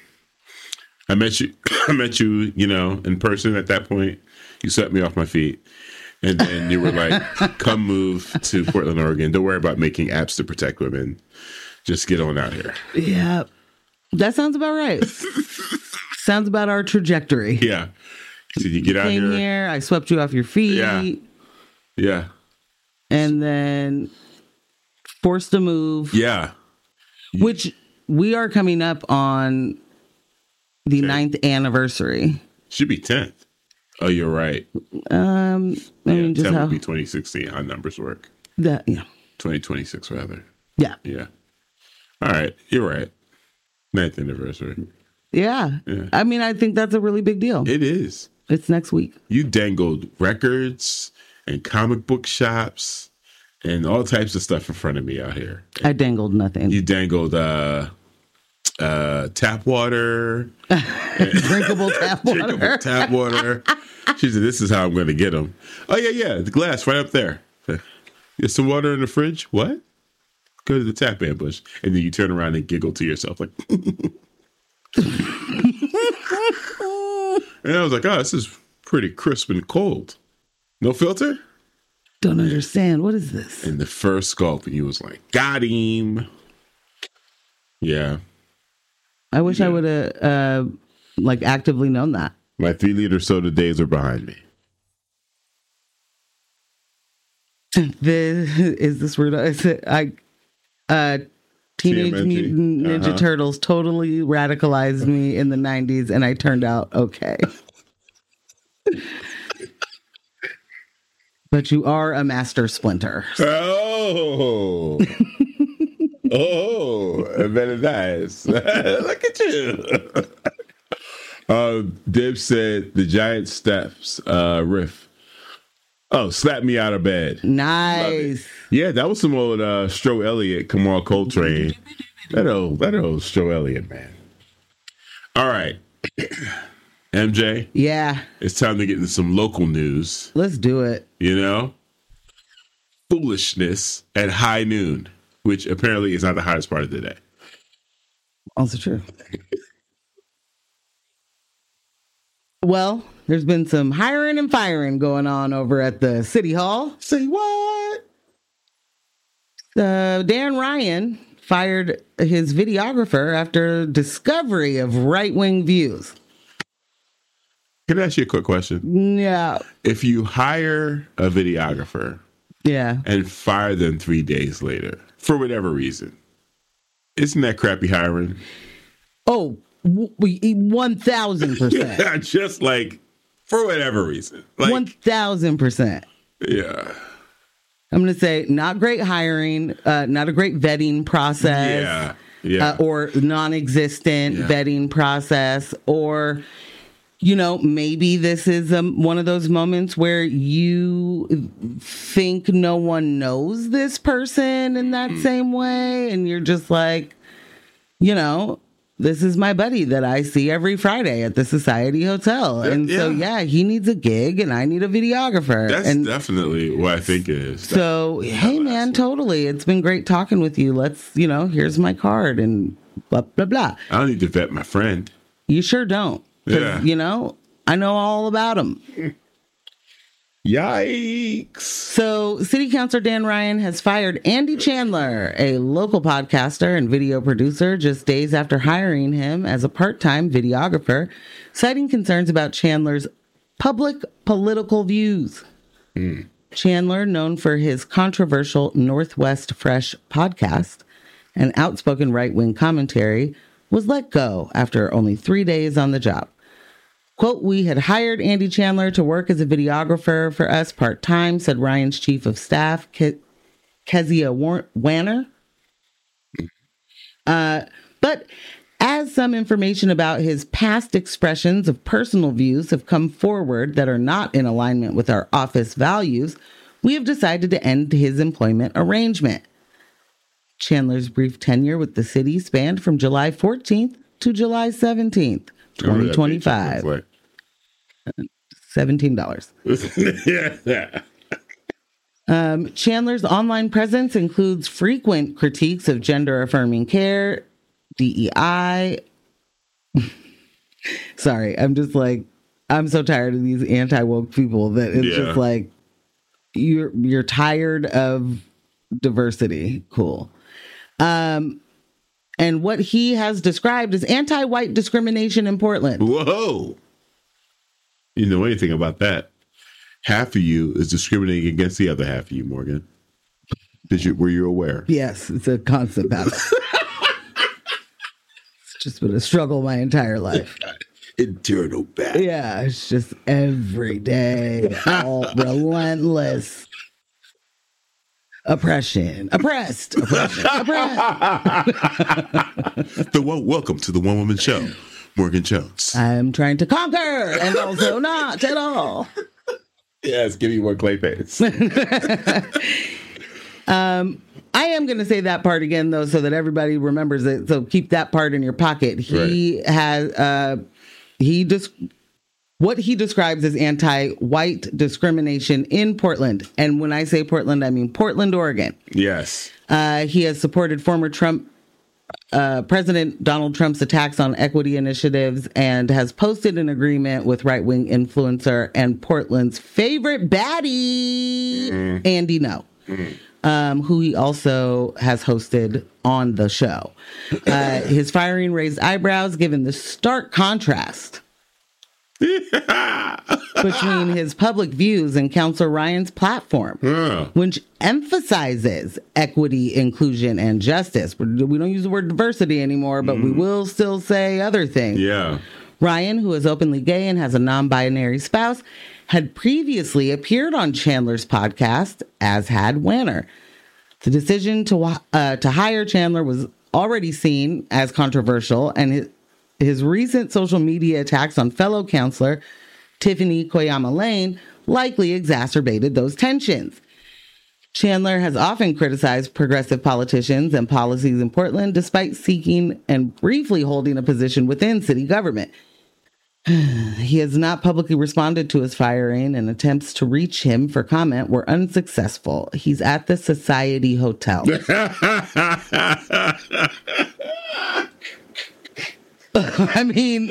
I met you. I met you, you know, in person. At that point, you set me off my feet. And then you were like, come move to Portland, Oregon. Don't worry about making apps to protect women. Just get on out here. Yeah. That sounds about right. Sounds about our trajectory. Yeah. So you get out Came here. here. I swept you off your feet. Yeah. Yeah. And then forced to move. Yeah. Which we are coming up on the Okay. ninth anniversary. Should be tenth. Oh, you're right. Um, I yeah, mean, just tenth how would be twenty sixteen. How numbers work. that, yeah, twenty twenty-six, rather. yeah, Yeah. All right. You're right. Ninth anniversary. yeah. Yeah. I mean, I think that's a really big deal. It is. It's next week. You dangled records and comic book shops and all types of stuff in front of me out here. I dangled nothing. You dangled uh, uh, tap water, Drinkable tap water. drinkable tap water. She said, "This is how I'm going to get them." Oh yeah, yeah, the glass right up there. There's some water in the fridge. What? Go to the tap ambush, and then you turn around and giggle to yourself like. And I was like, "Oh, this is pretty crisp and cold. No filter." Don't understand. What is this? And the first gulp, and he was like, "Got him." Yeah. I wish Yeah. I would have, uh, like, actively known that. My three liter soda days are behind me. The, is this weird? Is it, I, uh, Teenage T M N T? Mutant Ninja Uh-huh. Turtles totally radicalized me in the nineties, and I turned out okay. But you are a master splinter. Oh. Oh, very nice. Look at you. uh, Dib said the giant steps uh, riff. Oh, slap me out of bed. Nice. Yeah, that was some old uh, Stro Elliott, Kamal Coltrane. That old, that old Stro Elliott, man. All right. M J, Yeah, it's time to get into some local news. let's do it. You know? Foolishness at high noon, which apparently is not the hottest part of the day. Also true. Well, there's been some hiring and firing going on over at the City Hall. Say what? Uh, Dan Ryan fired his videographer after discovery of right-wing views. Can I ask you a quick question? Yeah. If you hire a videographer Yeah. and fire them three days later, for whatever reason, isn't that crappy hiring? Oh, one thousand percent. Just like, for whatever reason. Like, one thousand percent. yeah. I'm going to say not great hiring, uh, not a great vetting process. Yeah. Yeah. Uh, or non-existent Yeah. vetting process, or, you know, maybe this is um, one of those moments where you think no one knows this person in that Mm. same way, and you're just like, you know, this is my buddy that I see every Friday at the Society Hotel. Yeah, And so, yeah. yeah, he needs a gig and I need a videographer. That's and definitely what I think it is. so, hey, man, totally. It's been great talking with you. Let's, you know, here's my card and blah, blah, blah. I don't need to vet my friend. You sure don't. 'Cause, Yeah. you know, I know all about him. Yikes. So, City Councilor Dan Ryan has fired Andy Chandler, a local podcaster and video producer, just days after hiring him as a part-time videographer, citing concerns about Chandler's public political views. Mm. Chandler, known for his controversial Northwest Fresh podcast and outspoken right-wing commentary, was let go after only three days on the job. Quote, we had hired Andy Chandler to work as a videographer for us part-time, said Ryan's chief of staff, Ke- Kezia War- Wanner. Uh, but as some information about his past expressions of personal views have come forward that are not in alignment with our office values, we have decided to end his employment arrangement. Chandler's brief tenure with the city spanned from July fourteenth to July seventeenth. twenty twenty-five. seventeen dollars. Yeah. Um, Chandler's online presence includes frequent critiques of gender-affirming care, D E I. Sorry, I'm just like, I'm so tired of these anti-woke people that it's Yeah. just like, you're you're tired of diversity. Cool. Um, and what he has described as anti-white discrimination in Portland. Whoa. You know anything about that? Half of you is discriminating against the other half of you, Morgan. Did you, were you aware? Yes, it's a constant battle. It's just been a struggle my entire life. Internal battle. Yeah, it's just every day, all relentless. Oppression, oppressed, oppression, oppressed. The one, welcome to the One Woman Show, Morgan Jones. I'm trying to conquer and also not at all. Yes, give me more Clayface. um, I am going to say that part again, though, so that everybody remembers it. So keep that part in your pocket. He right. has, uh, he just. What he describes as anti-white discrimination in Portland. And when I say Portland, I mean Portland, Oregon. Yes. Uh, he has supported former Trump, uh, President Donald Trump's attacks on equity initiatives and has posted an agreement with right-wing influencer and Portland's favorite baddie, mm-hmm. Andy No, mm-hmm. um, who he also has hosted on the show. Uh, his firing raised eyebrows given the stark contrast between his public views and Councilor Ryan's platform, yeah. which emphasizes equity, inclusion, and justice. We don't use the word diversity anymore, but mm. we will still say other things. Yeah. Ryan, who is openly gay and has a non-binary spouse, had previously appeared on Chandler's podcast, as had Wanner. The decision to uh, to hire Chandler was already seen as controversial, and his His recent social media attacks on fellow counselor Tiffany Koyama Lane likely exacerbated those tensions. Chandler has often criticized progressive politicians and policies in Portland, despite seeking and briefly holding a position within city government. He has not publicly responded to his firing, and attempts to reach him for comment were unsuccessful. He's at the Society Hotel. I mean,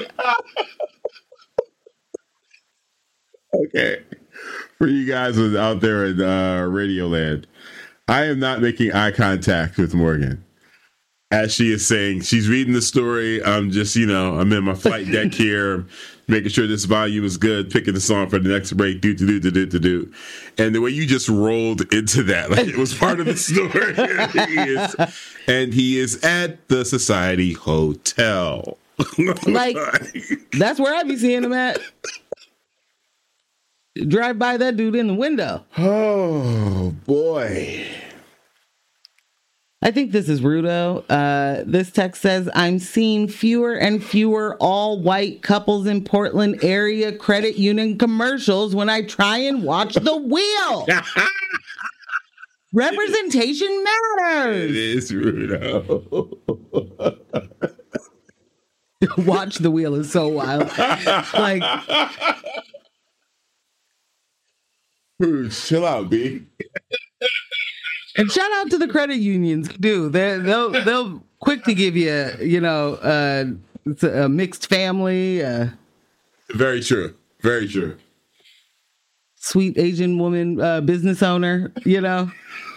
okay. For you guys out there in uh, Radio Land, I am not making eye contact with Morgan as she is saying she's reading the story. I'm just, you know, I'm in my flight deck here, making sure this volume is good, picking the song for the next break, do do do do do do do. And the way you just rolled into that, like it was part of the story. he is, and he is at the Society Hotel. Like, that's where I be seeing him at. Drive by that dude in the window. Oh, boy. I think this is Rudo. Uh, this text says, I'm seeing fewer and fewer all-white couples in Portland area credit union commercials when I try and watch The Wheel. Representation matters. It is Rudo. Watch The Wheel is so wild. Like, Ooh, chill out, B. And shout out to the credit unions, dude. They're, they'll they'll quick to give you, you know, uh, it's a, a mixed family. Uh. Very true. Very true. sweet Asian woman uh, business owner, you know.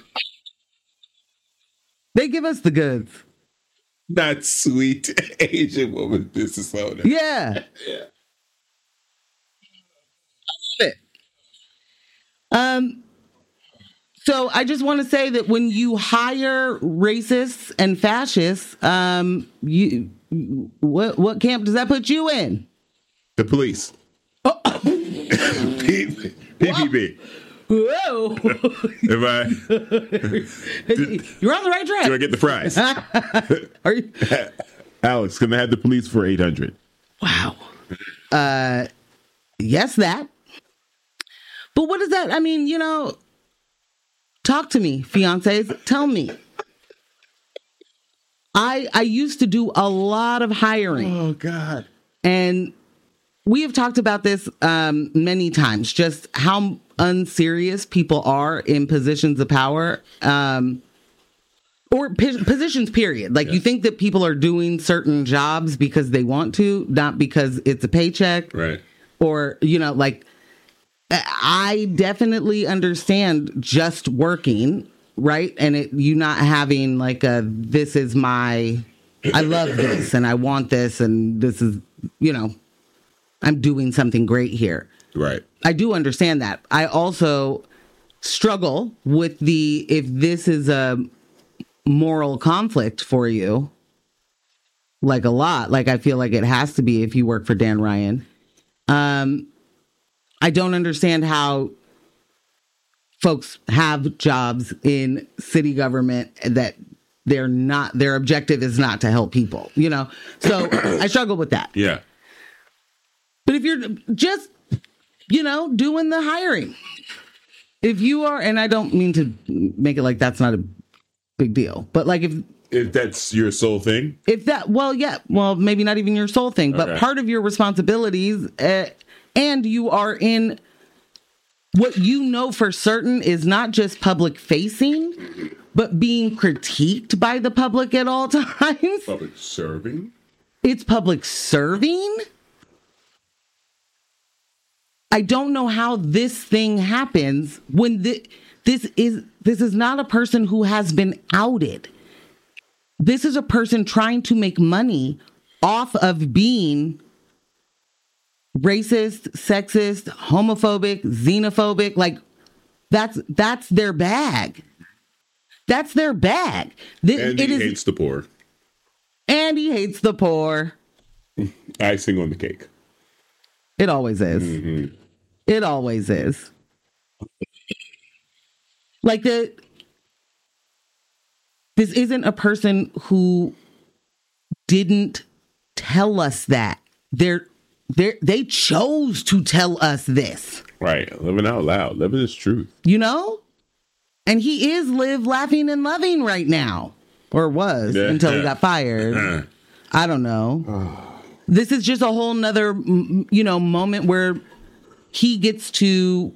They give us the goods. Not sweet Asian woman business owner. Yeah. Yeah. I love it. Um, so I just want to say that when you hire racists and fascists, um, you what what camp does that put you in? The police. Oh. P P B. Whoa! If I, You're on the right track. do I get the fries? Are you? Alex, can I have the police for eight hundred? Wow. Uh, yes, that. But what is that? I mean, you know, talk to me, fiancés. Tell me. I I used to do a lot of hiring. Oh, God. And we have talked about this um, many times, just how unserious people are in positions of power. Um, or p- positions, period. Like, yeah. You think that people are doing certain jobs because they want to, not because it's a paycheck. Right. Or, you know, like, I definitely understand just working, right? And it, you not having like a, this is my, I love this and I want this and this is, you know, I'm doing something great here. Right. I do understand that. I also struggle with the, if this is a moral conflict for you, like a lot, like I feel like it has to be if you work for Dan Ryan. Um, I don't understand how folks have jobs in city government that they're not, their objective is not to help people, you know? So I struggle with that. Yeah. But if you're just, you know, doing the hiring, if you are, and I don't mean to make it like that's not a big deal, but like if, if that's your sole thing, if that, well, yeah, well, maybe not even your sole thing, but okay. Part of your responsibilities, uh, and you are in what you know for certain is not just public facing, but being critiqued by the public at all times. Public serving? It's public serving? I don't know how this thing happens when the, this is this is not a person who has been outed. This is a person trying to make money off of being racist, sexist, homophobic, xenophobic. Like that's that's their bag. That's their bag. Th- and it he is, hates the poor. And he hates the poor. Icing on the cake. It always is. Mm-hmm. It always is. Like the this isn't a person who didn't tell us that. They're they they chose to tell us this. Right. Living out loud. Living his truth. You know? And he is live laughing and loving right now. Or was yeah. until he got fired. I don't know. This is just a whole nother, you know, moment where he gets to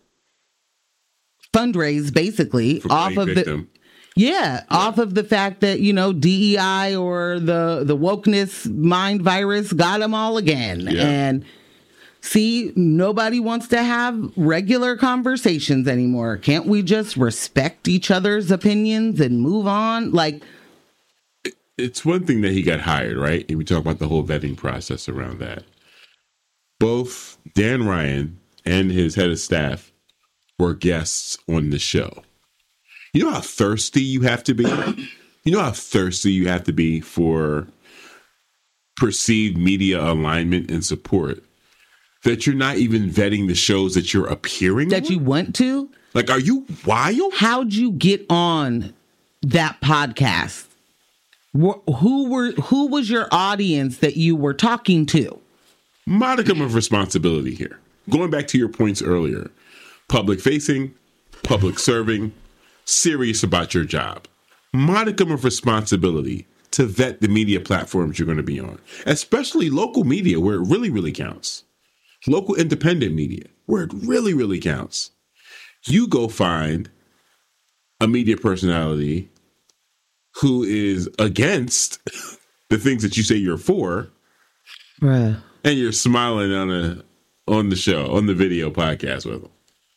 fundraise basically For off of victim. the yeah, yeah, off of the fact that, you know, D E I or the the wokeness mind virus got them all again. Yeah. And see, nobody wants to have regular conversations anymore. Can't we just respect each other's opinions and move on? Like, it's one thing that he got hired, right? And we talk about the whole vetting process around that. Both Dan Ryan and his head of staff were guests on the show. You know how thirsty you have to be? You know how thirsty you have to be for perceived media alignment and support that you're not even vetting the shows that you're appearing that on? You went to? Like, are you wild? How'd you get on that podcast? Who were who was your audience that you were talking to? Modicum of responsibility here. Going back to your points earlier, public facing, public serving, serious about your job. Modicum of responsibility to vet the media platforms you're going to be on, especially local media where it really, really counts. Local independent media where it really, really counts. You go find a media personality who is against the things that you say you're for, Bruh. and you're smiling on a on the show, on the video podcast with them.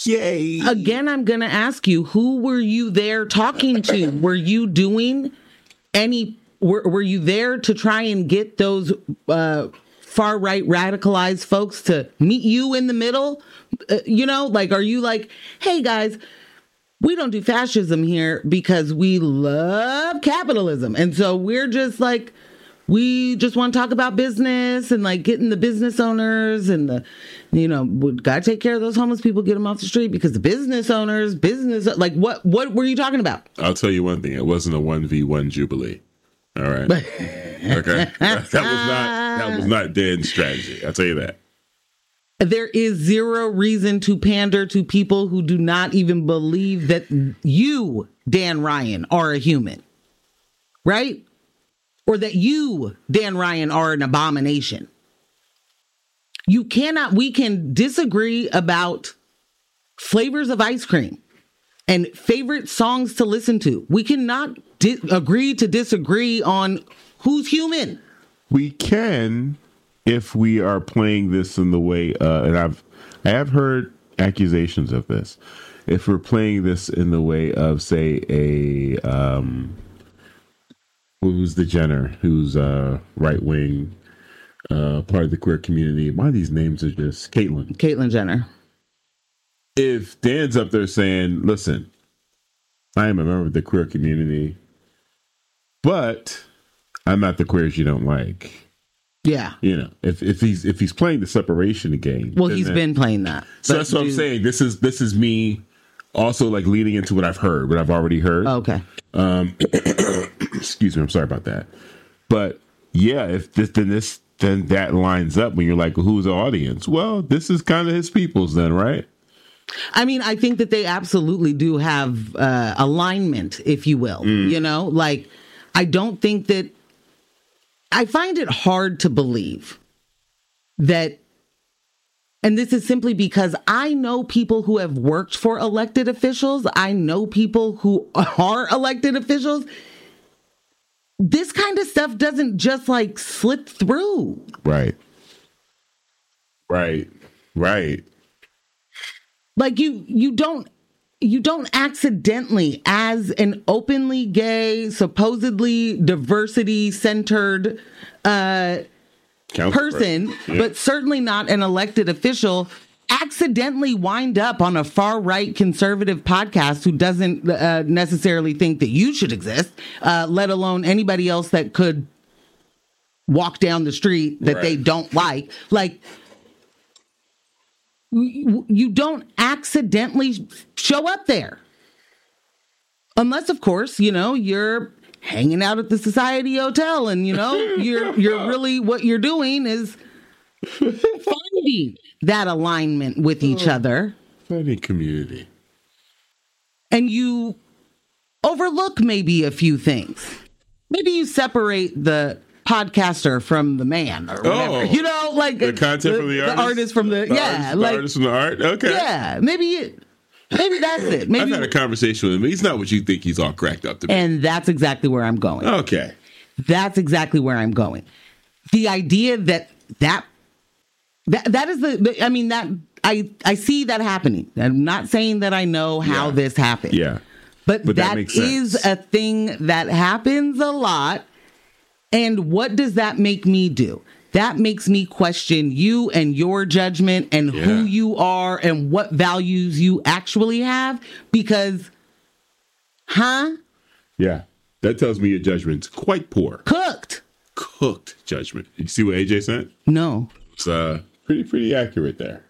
Yay. Again, I'm going to ask you, who were you there talking to? Were you doing any, were, were you there to try and get those uh, far-right radicalized folks to meet you in the middle? Uh, you know, like, are you like, hey, guys, we don't do fascism here because we love capitalism. And so we're just like, we just want to talk about business and like getting the business owners and the, you know, we got to take care of those homeless people, get them off the street because the business owners, business, like what, what were you talking about? I'll tell you one thing. It wasn't a one v one Jubilee. All right. Okay. That, that was not, that was not Dan's strategy. I'll tell you that. There is zero reason to pander to people who do not even believe that you, Dan Ryan, are a human, right? Or that you, Dan Ryan, are an abomination. You cannot, we can disagree about flavors of ice cream and favorite songs to listen to. We cannot di- agree to disagree on who's human. We can, if we are playing this in the way, uh, and I've, I have heard accusations of this. If we're playing this in the way of, say, a, um, who's the Jenner, who's uh, right wing, uh, part of the queer community. Why these names are just Caitlyn. Caitlyn Jenner. If Dan's up there saying, listen, I am a member of the queer community, but I'm not the queers you don't like. Yeah. You know, if, if he's if he's playing the separation game. Well, he's that, been playing that. So that's what dude, I'm saying. This is this is me also like leading into what I've heard, what I've already heard. Okay. Um, excuse me, I'm sorry about that. But yeah, if this then this then that lines up when you're like, well, who's the audience? Well, this is kind of his people's then, right? I mean, I think that they absolutely do have uh, alignment, if you will. Mm. You know, like I don't think that I find it hard to believe that. And this is simply because I know people who have worked for elected officials. I know people who are elected officials. This kind of stuff doesn't just like slip through. Right. Right. Right. Like you, you don't, you don't accidentally, as an openly gay, supposedly diversity centered, uh, person, yeah. but certainly not an elected official, accidentally wind up on a far right conservative podcast who doesn't uh, necessarily think that you should exist, uh, let alone anybody else that could walk down the street that right. they don't like. Like, you, you don't accidentally show up there. Unless, of course, you know, you're hanging out at the Society Hotel and, you know, you're you're really what you're doing is finding that alignment with each oh, other. Finding community. And you overlook maybe a few things. Maybe you separate the podcaster from the man or whatever. Oh, you know, like the content the, from the artist. The artist from the, the yeah. Artist, like, the artist from the art. Okay. Yeah. Maybe it. Maybe that's it. Maybe I've had a conversation with him. He's not what you think he's all cracked up to be. And that's exactly where I'm going. Okay. That's exactly where I'm going. The idea that that that, that is the, I mean, that I, I see that happening. I'm not saying that I know how yeah. this happened. Yeah. But, but that, that is a thing that happens a lot. And what does that make me do? That makes me question you and your judgment and yeah. who you are and what values you actually have. Because, huh? Yeah. That tells me your judgment's quite poor. Cooked. Cooked judgment. You see what A J sent? No. It's uh, pretty, pretty accurate there.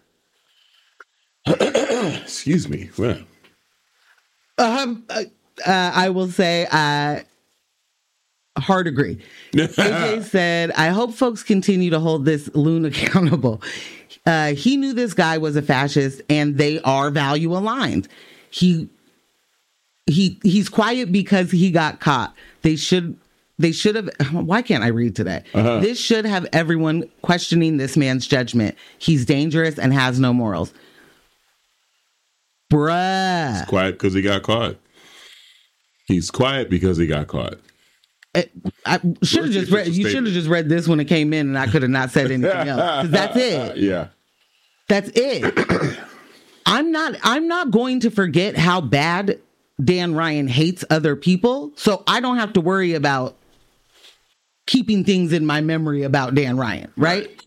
Excuse me. Well. Um, uh, uh, I will say, uh, hard agree. A J said, I hope folks continue to hold this loon accountable. Uh, he knew this guy was a fascist and they are value aligned. He he he's quiet because he got caught. They should they should have why can't I read today? Uh-huh. This should have everyone questioning this man's judgment. He's dangerous and has no morals. Bruh. He's quiet because he got caught. He's quiet because he got caught. I, I should have just read. You should have just read this when it came in, and I could have not said anything else. 'Cause that's it. Yeah, that's it. I'm not I'm not going to forget how bad Dan Ryan hates other people, so I don't have to worry about keeping things in my memory about Dan Ryan, right? right.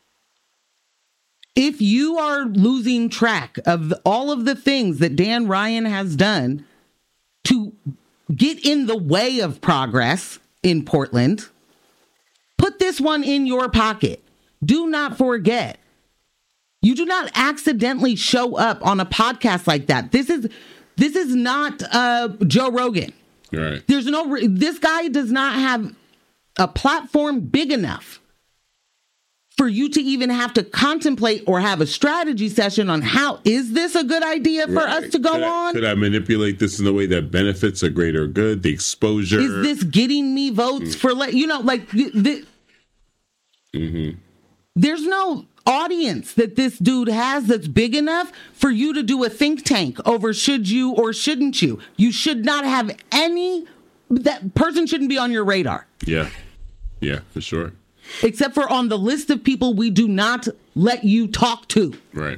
If you are losing track of all of the things that Dan Ryan has done to get in the way of progress in Portland, put this one in your pocket. Do not forget. You do not accidentally show up on a podcast like that. This is this is not uh, Joe Rogan. Right. There's no. This guy does not have a platform big enough for you to even have to contemplate or have a strategy session on how is this a good idea for right. us to go could I, on? Could I manipulate this in a way that benefits a greater good? The exposure. Is this getting me votes mm. for like you know like the, mm-hmm. There's no audience that this dude has that's big enough for you to do a think tank over should you or shouldn't you. You should not have any. That person shouldn't be on your radar. Yeah, yeah, for sure. Except for on the list of people we do not let you talk to. Right.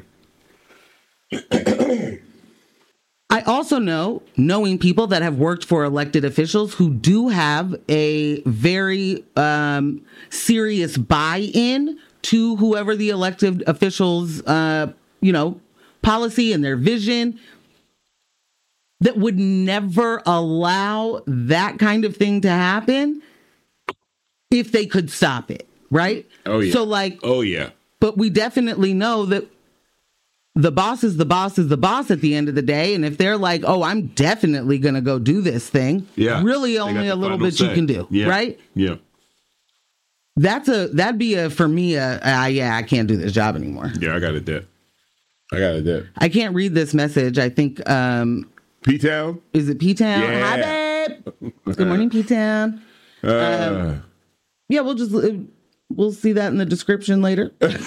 I also know, knowing people that have worked for elected officials who do have a very um, serious buy-in to whoever the elected officials, uh, you know, policy and their vision, that would never allow that kind of thing to happen if they could stop it, right? Oh, yeah. So, like, oh, yeah. But we definitely know that the boss is the boss is the boss at the end of the day. And if they're like, oh, I'm definitely going to go do this thing, yeah. really only a little bit say. you can do, yeah. right? Yeah. That's a, that'd be a, for me, a, uh, yeah, I can't do this job anymore. Yeah, I got a dip. I got a dip. I can't read this message. I think, um, P-Town? Is it P-Town? Yeah. Hi, babe. Good morning, P-Town. Uh, um, yeah, we'll just, we'll see that in the description later.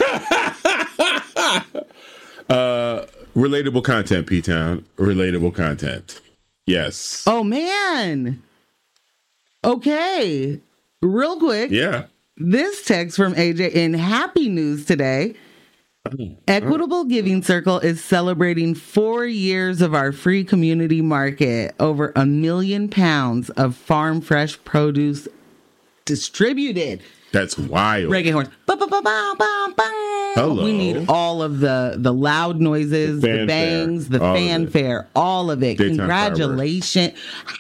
uh, relatable content, P-Town. Relatable content. Yes. Oh, man. Okay. Real quick. Yeah. This text from A J in happy news today. Equitable Giving Circle is celebrating four years of our free community market. Over a million pounds of farm fresh produce distributed. That's wild. Reggae horns. Ba, ba, ba, ba, ba, ba. Hello. We need all of the, the loud noises, the, the bangs, the all fanfare, of all of it. Daytime Congratulations. Fireworks.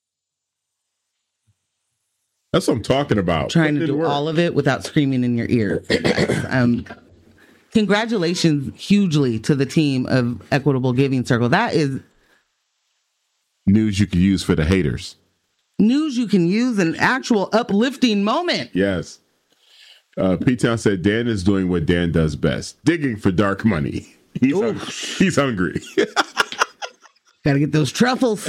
That's what I'm talking about. Trying to do work. all of it without screaming in your ear. um, congratulations hugely to the team of Equitable Giving Circle. That is news you can use for the haters. News you can use, an actual uplifting moment. Yes. Uh, P-Town said Dan is doing what Dan does best, digging for dark money. He's, hung- he's hungry. Gotta get those truffles.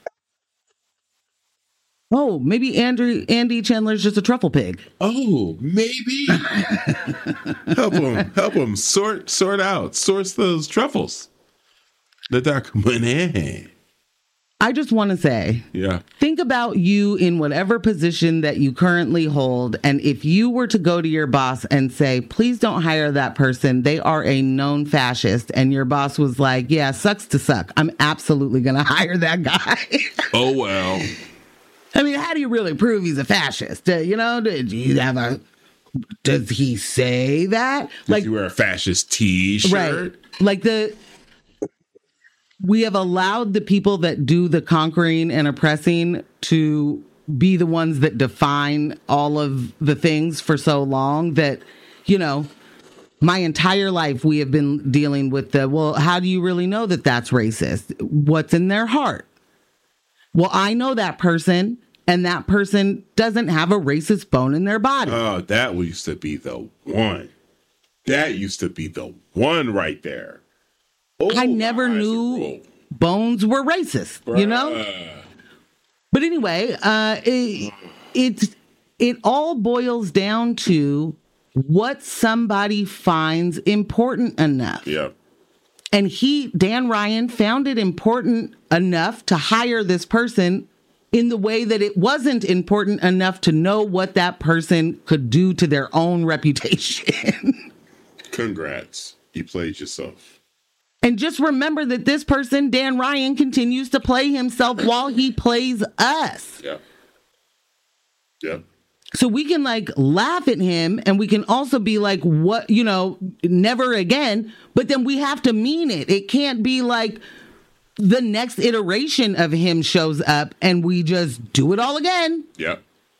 Oh, maybe Andrew, Andy Chandler's just a truffle pig. Oh, maybe. help him, help him sort, sort out, source those truffles. The dark money. I just want to say, yeah. Think about you in whatever position that you currently hold. And if you were to go to your boss and say, please don't hire that person, they are a known fascist. And your boss was like, yeah, sucks to suck. I'm absolutely going to hire that guy. Oh, well. I mean, how do you really prove he's a fascist? Uh, you know, did you have a, does he say that? Does like, he wear a fascist t-shirt? Right. Like the, we have allowed the people that do the conquering and oppressing to be the ones that define all of the things for so long that, you know, my entire life we have been dealing with the, well, how do you really know that that's racist? What's in their heart? Well, I know that person, and that person doesn't have a racist bone in their body. Oh, that used to be the one. That used to be the one right there. Oh, I never knew bones were racist, Bruh. you know? But anyway, uh, it, it, it all boils down to what somebody finds important enough. Yeah. And he, Dan Ryan, found it important enough to hire this person in the way that it wasn't important enough to know what that person could do to their own reputation. Congrats. You played yourself. And just remember that this person, Dan Ryan, continues to play himself while he plays us. Yeah. Yeah. So we can like laugh at him and we can also be like, what, you know, never again. But then we have to mean it. It can't be like the next iteration of him shows up and we just do it all again. Yeah.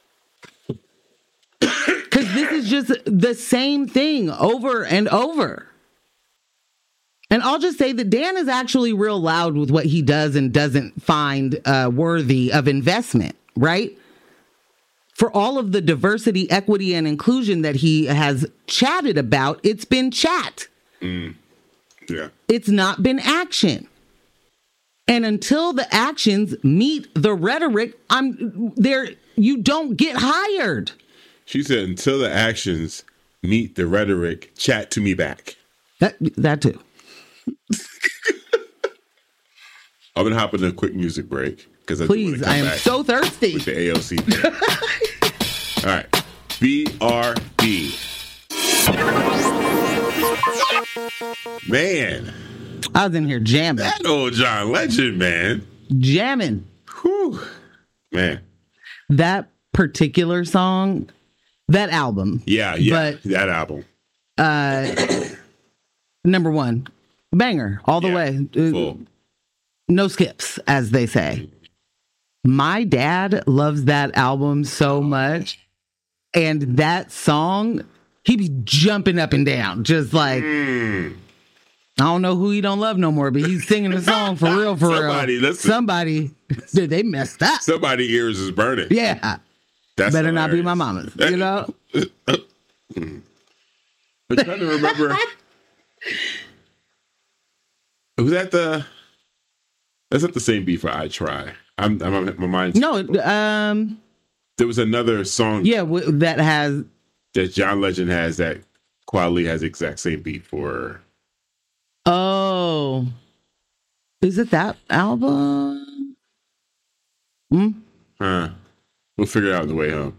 Because this is just the same thing over and over. And I'll just say that Dan is actually real loud with what he does and doesn't find uh, worthy of investment, right? For all of the diversity, equity, and inclusion that he has chatted about, it's been chat. Mm. Yeah. It's not been action. And until the actions meet the rhetoric, I'm there. You don't get hired. She said, until the actions meet the rhetoric, chat to me back. That that too. I'm going to hop in a quick music break. I Please, I am so thirsty. With the A O C. All right. B R B. Man. I was in here jamming. That old John Legend, man. Jamming. Whew. Man. That particular song, that album. Yeah, yeah. But, that album. Uh, number one. Banger. All the yeah, way. Full. No skips, as they say. My dad loves that album so much. And that song, he be jumping up and down. Just like, mm. I don't know who he don't love no more, but he's singing the song for real, for Somebody, real. Listen. Somebody, dude, they messed up. Somebody ears is burning. Yeah. That's better hilarious. not be my mama's, you know? I'm trying to remember. Was that the... That's not the same beat for I Try. I'm, I'm my mind. No, um, there was another song. Yeah, w- that has that John Legend has that Kweli has the exact same beat for. Oh, is it that album? Hmm. Huh. We'll figure it out on the way home.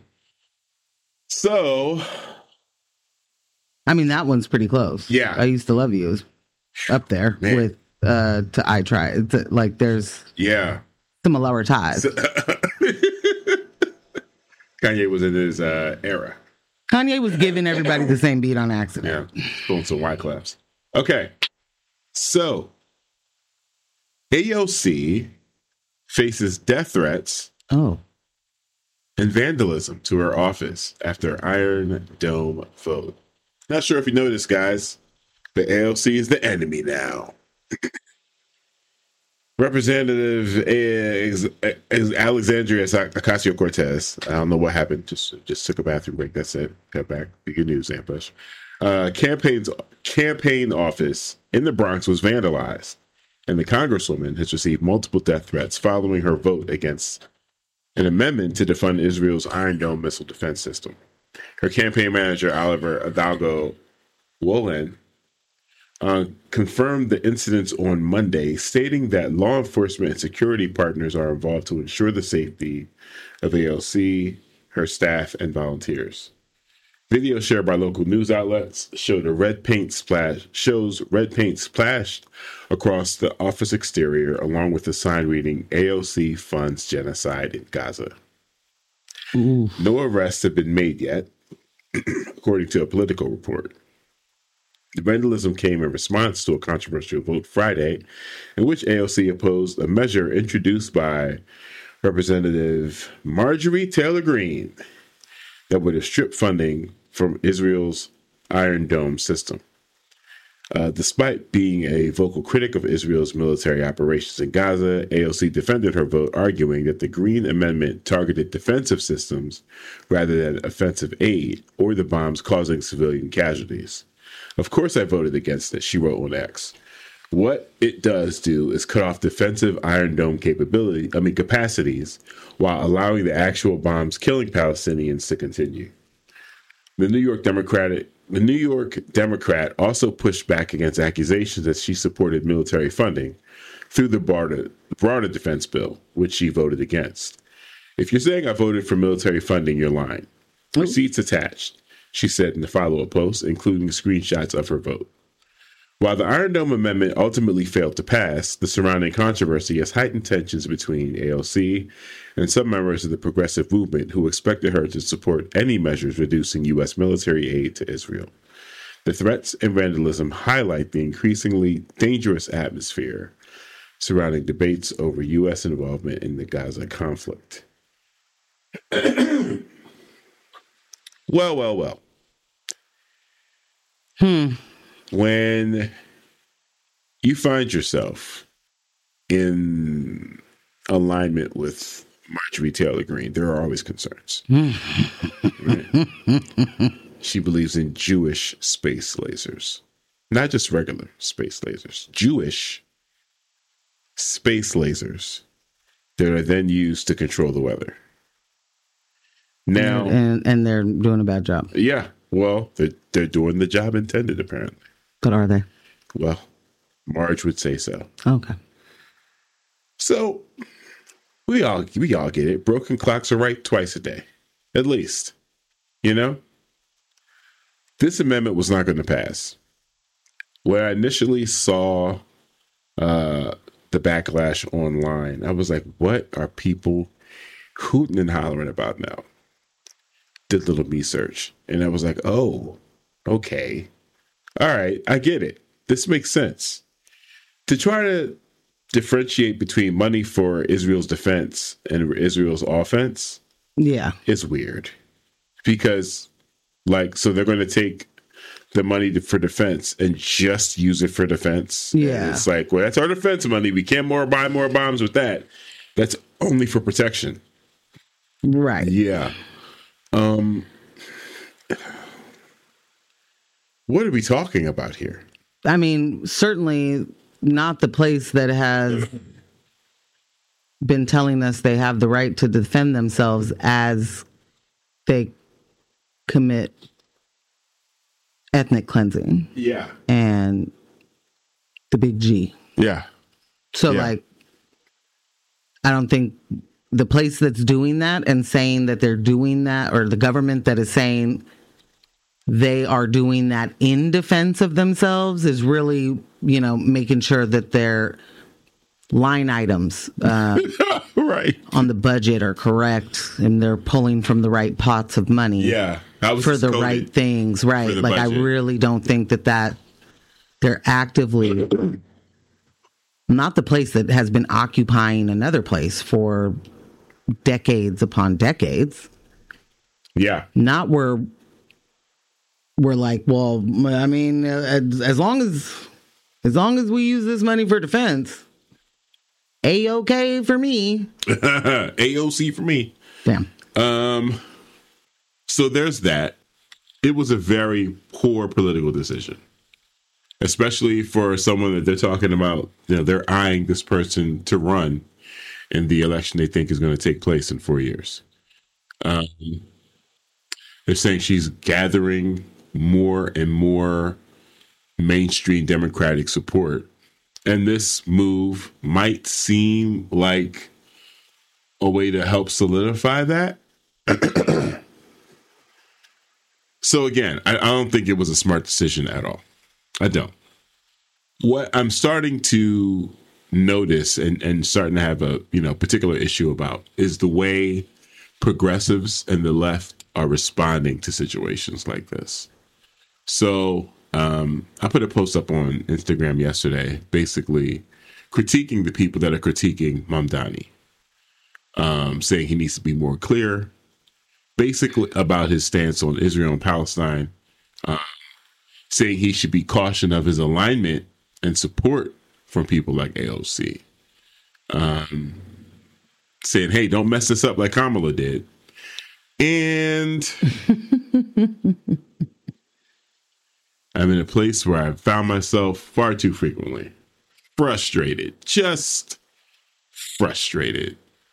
So, I mean, that one's pretty close. Yeah, I Used to Love You is up there Man. with. Uh, to I Try. It's a, like there's yeah similar ties. So, Kanye was in his uh, era. Kanye was giving everybody the same beat on accident. Yeah, pulling some white claps. Okay, so A O C faces death threats. Oh, and vandalism to her office after Iron Dome vote. Not sure if you know this, guys, but A O C is the enemy now. Representative is, is Alexandria Ocasio-Cortez. I don't know what happened. Just just took a bathroom break. That's it. Got back. Good news, Ambush. Uh, campaign's campaign office in the Bronx was vandalized, and the Congresswoman has received multiple death threats following her vote against an amendment to defund Israel's Iron Dome missile defense system. Her campaign manager, Oliver Hidalgo Wolin, Uh, confirmed the incidents on Monday, stating that law enforcement and security partners are involved to ensure the safety of A O C, her staff, and volunteers. Video shared by local news outlets showed a red paint splash shows red paint splashed across the office exterior, along with a sign reading "A O C funds genocide in Gaza." Ooh. No arrests have been made yet, according to a Politico report. The vandalism came in response to a controversial vote Friday in which A O C opposed a measure introduced by Representative Marjorie Taylor Greene that would have stripped funding from Israel's Iron Dome system. Uh, despite being a vocal critic of Israel's military operations in Gaza, A O C defended her vote, arguing that the Green Amendment targeted defensive systems rather than offensive aid or the bombs causing civilian casualties. Of course I voted against it, she wrote on X. What it does do is cut off defensive Iron Dome capability, I mean capacities, while allowing the actual bombs killing Palestinians to continue. The New York Democratic, the New York Democrat also pushed back against accusations that she supported military funding through the broader, broader defense bill, which she voted against. If you're saying I voted for military funding, you're lying. Receipts attached, she said in the follow-up post, including screenshots of her vote. While the Iron Dome Amendment ultimately failed to pass, the surrounding controversy has heightened tensions between A O C and some members of the progressive movement who expected her to support any measures reducing U S military aid to Israel. The threats and vandalism highlight the increasingly dangerous atmosphere surrounding debates over U S involvement in the Gaza conflict. well, well, well. Hmm. When you find yourself in alignment with Marjorie Taylor Greene, there are always concerns. Right? She believes in Jewish space lasers, not just regular space lasers, Jewish space lasers that are then used to control the weather. Now, and and they're doing a bad job. Yeah, well, they're, they're doing the job intended, apparently. But are they? Well, Marge would say so. Okay. So we all we all get it. Broken clocks are right twice a day, at least. You know, this amendment was not going to pass. When I initially saw uh, the backlash online, I was like, "What are people hooting and hollering about now?" Did a little research, and I was like, "Oh, okay." All right, I get it. This makes sense. To try to differentiate between money for Israel's defense and Israel's offense, yeah, is weird. Because, like, so they're going to take the money to, for defense and just use it for defense. Yeah. And it's like, well, that's our defense money. We can't more buy more bombs with that. That's only for protection. Right. Yeah. Um. What are we talking about here? I mean, certainly not the place that has been telling us they have the right to defend themselves as they commit ethnic cleansing. Yeah. And the big G. Yeah. So, Yeah. like, I don't think the place that's doing that and saying that they're doing that, or the government that is saying they are doing that in defense of themselves, is really, you know, making sure that their line items uh, right on the budget are correct and they're pulling from the right pots of money. Yeah. That was for the coded right things. Right. the Like, budget. I really don't think that that they're actively not the place that has been occupying another place for decades upon decades. Yeah. Not where we're like, well, I mean, as, as long as as long as we use this money for defense, A-okay for me. A O C for me. Damn. Um. So there's that. It was a very poor political decision, especially for someone that they're talking about. You know, they're eyeing this person to run in the election they think is going to take place in four years. Um, they're saying she's gathering more and more mainstream Democratic support. And this move might seem like a way to help solidify that. So again, I, I don't think it was a smart decision at all. I don't. What I'm starting to notice and, and starting to have a, you know, particular issue about is the way progressives and the left are responding to situations like this. So um, I put a post up on Instagram yesterday, basically critiquing the people that are critiquing Mamdani, um, saying he needs to be more clear, basically about his stance on Israel and Palestine, um, saying he should be cautious of his alignment and support from people like A O C, um, saying, hey, don't mess this up like Kamala did. And I'm in a place where I've found myself far too frequently frustrated, just frustrated.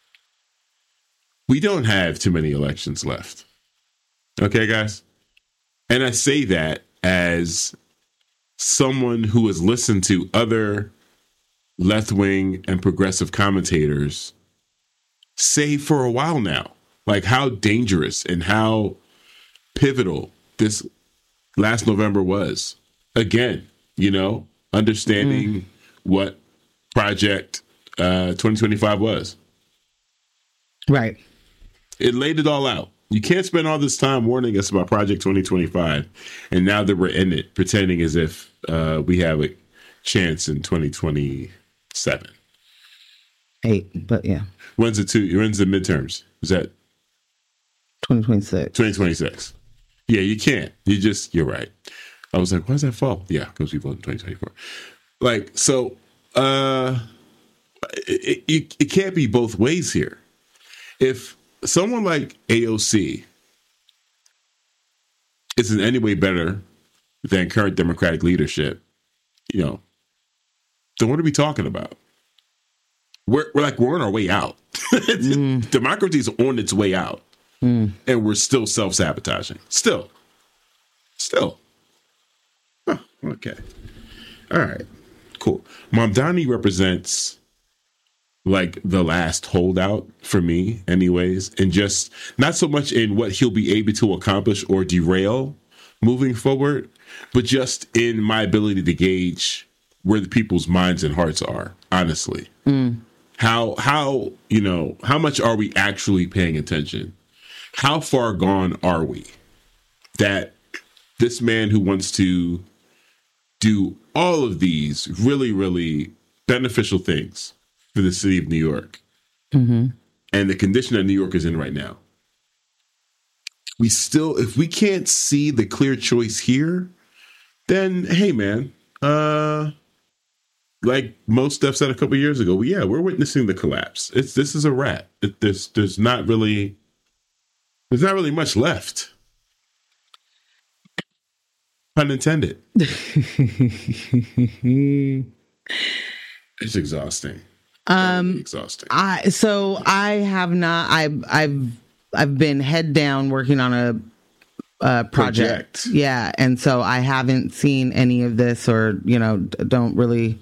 We don't have too many elections left. Okay, guys? And I say that as someone who has listened to other left-wing and progressive commentators say for a while now, like how dangerous and how pivotal this last November was. Again, you know, understanding mm. what Project uh, twenty twenty-five was. Right. It laid it all out. You can't spend all this time warning us about Project twenty twenty-five, and now that we're in it, pretending as if uh, we have a chance in twenty twenty-seven. Eight, but yeah. When's the two? When's the midterms? Is that twenty twenty-six? twenty twenty-six. Yeah, you can't. You just. You're right. I was like, why does that fall? Yeah, because we voted in twenty twenty-four. Like, so, uh, it, it, it can't be both ways here. If someone like A O C is in any way better than current Democratic leadership, you know, then what are we talking about? We're, we're like, we're on our way out. mm. Democracy is on its way out. Mm. And we're still self-sabotaging. Still. Still. Oh, okay. All right. Cool. Mamdani represents like the last holdout for me anyways. And just not so much in what he'll be able to accomplish or derail moving forward, but just in my ability to gauge where the people's minds and hearts are, honestly. Mm. How, how, you know, how much are we actually paying attention? How far gone are we that this man who wants to do all of these really, really beneficial things for the city of New York mm-hmm. and the condition that New York is in right now, we still, if we can't see the clear choice here, then, hey, man, uh, like most stuff said a couple of years ago, well, yeah, we're witnessing the collapse. It's this is a wrap. It, there's there's not really there's not really much left. Pun intended. It's exhausting. Um, really exhausting. I so I have not. I've I've I've been head down working on a. Uh, project. project. Yeah. And so I haven't seen any of this or, you know, don't really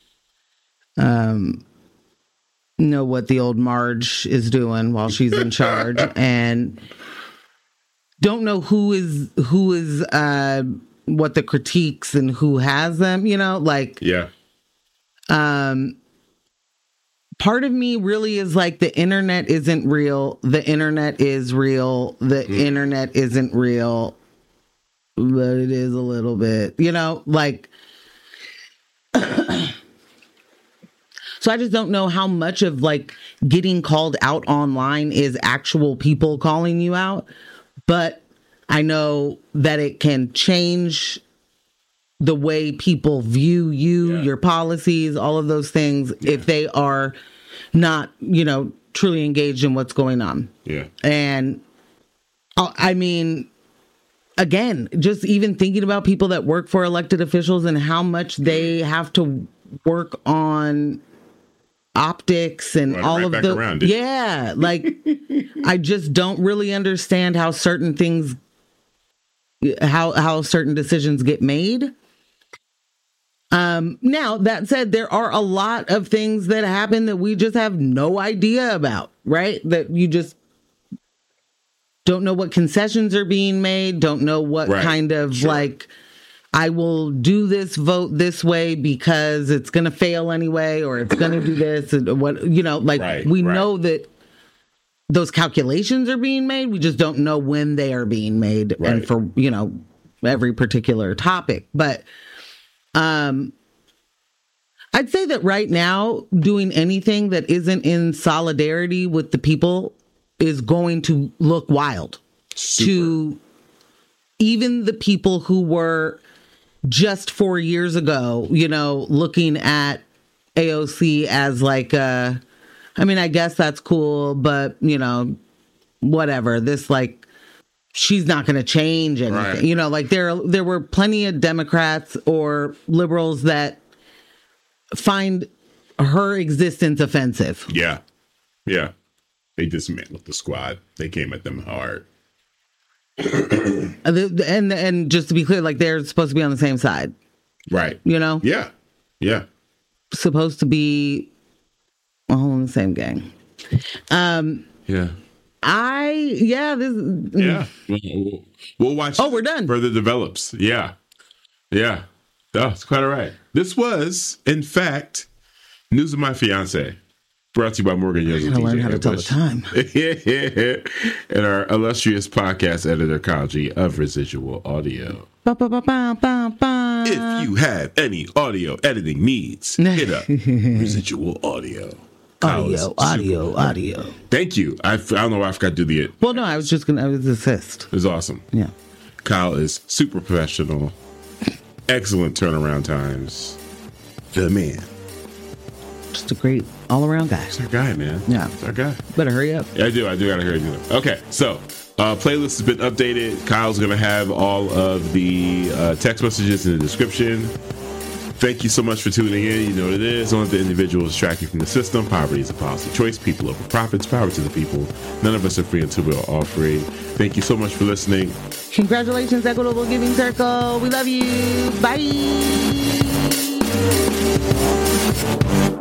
um, know what the old Marge is doing while she's in charge and don't know who is, who is, uh, what the critiques and who has them, you know, like, yeah. Um, part of me really is like, the internet isn't real. The internet is real. The mm. internet isn't real, but it is a little bit, you know, like, so I just don't know how much of like getting called out online is actual people calling you out, but I know that it can change the way people view you, yeah. your policies, all of those things, yeah. if they are not, you know, truly engaged in what's going on. Yeah. And I mean, again, just even thinking about people that work for elected officials and how much they have to work on optics and Run all right of back the around it. Yeah, like I just don't really understand how certain things how how certain decisions get made. Um, now, that said, there are a lot of things that happen that we just have no idea about, right? That you just don't know what concessions are being made, don't know what right. kind of sure. like, I will do this vote this way because it's going to fail anyway, or it's going to do this, and what, you know, like right. we right. know that those calculations are being made. We just don't know when they are being made right. and for, you know, every particular topic. But Um, I'd say that right now, doing anything that isn't in solidarity with the people is going to look wild. Super. To even the people who were just four years ago, you know, looking at A O C as like, uh, I mean, I guess that's cool, but, you know, whatever. This like, she's not going to change anything. Right. You know, like there, there were plenty of Democrats or liberals that find her existence offensive. Yeah. Yeah. They dismantled the squad. They came at them hard. and, and just to be clear, like they're supposed to be on the same side. Right. You know? Yeah. Yeah. Supposed to be all in the same gang. Um, yeah. I, yeah, this, yeah. We'll, we'll watch. Oh, we're done. Further develops. Yeah. Yeah. Oh, it's quite all right. This was, in fact, News of My Fiance, brought to you by Morgan Jones and I learned D J how to tell the Ambush. time. And our illustrious podcast editor, Kaji of Residual Audio. Ba, ba, ba, ba, ba, ba. If you have any audio editing needs, hit up Residual Audio. Kyle Audio, audio, super- audio. Thank you. I, f- I don't know why I forgot to do the it. Well, no, I was just going to, I was assist. It was awesome. Yeah. Kyle is super professional. Excellent turnaround times. The man. Just a great all around guy. It's our guy, man. Yeah. It's our guy. Better hurry up. Yeah, I do. I do gotta hear you. Okay, so uh, playlist has been updated. Kyle's gonna have all of the uh, text messages in the description. Thank you so much for tuning in. You know what it is. Don't let the individuals distract you from the system. Poverty is a policy choice. People over profits. Power to the people. None of us are free until we're all free. Thank you so much for listening. Congratulations, Equitable Giving Circle. We love you. Bye.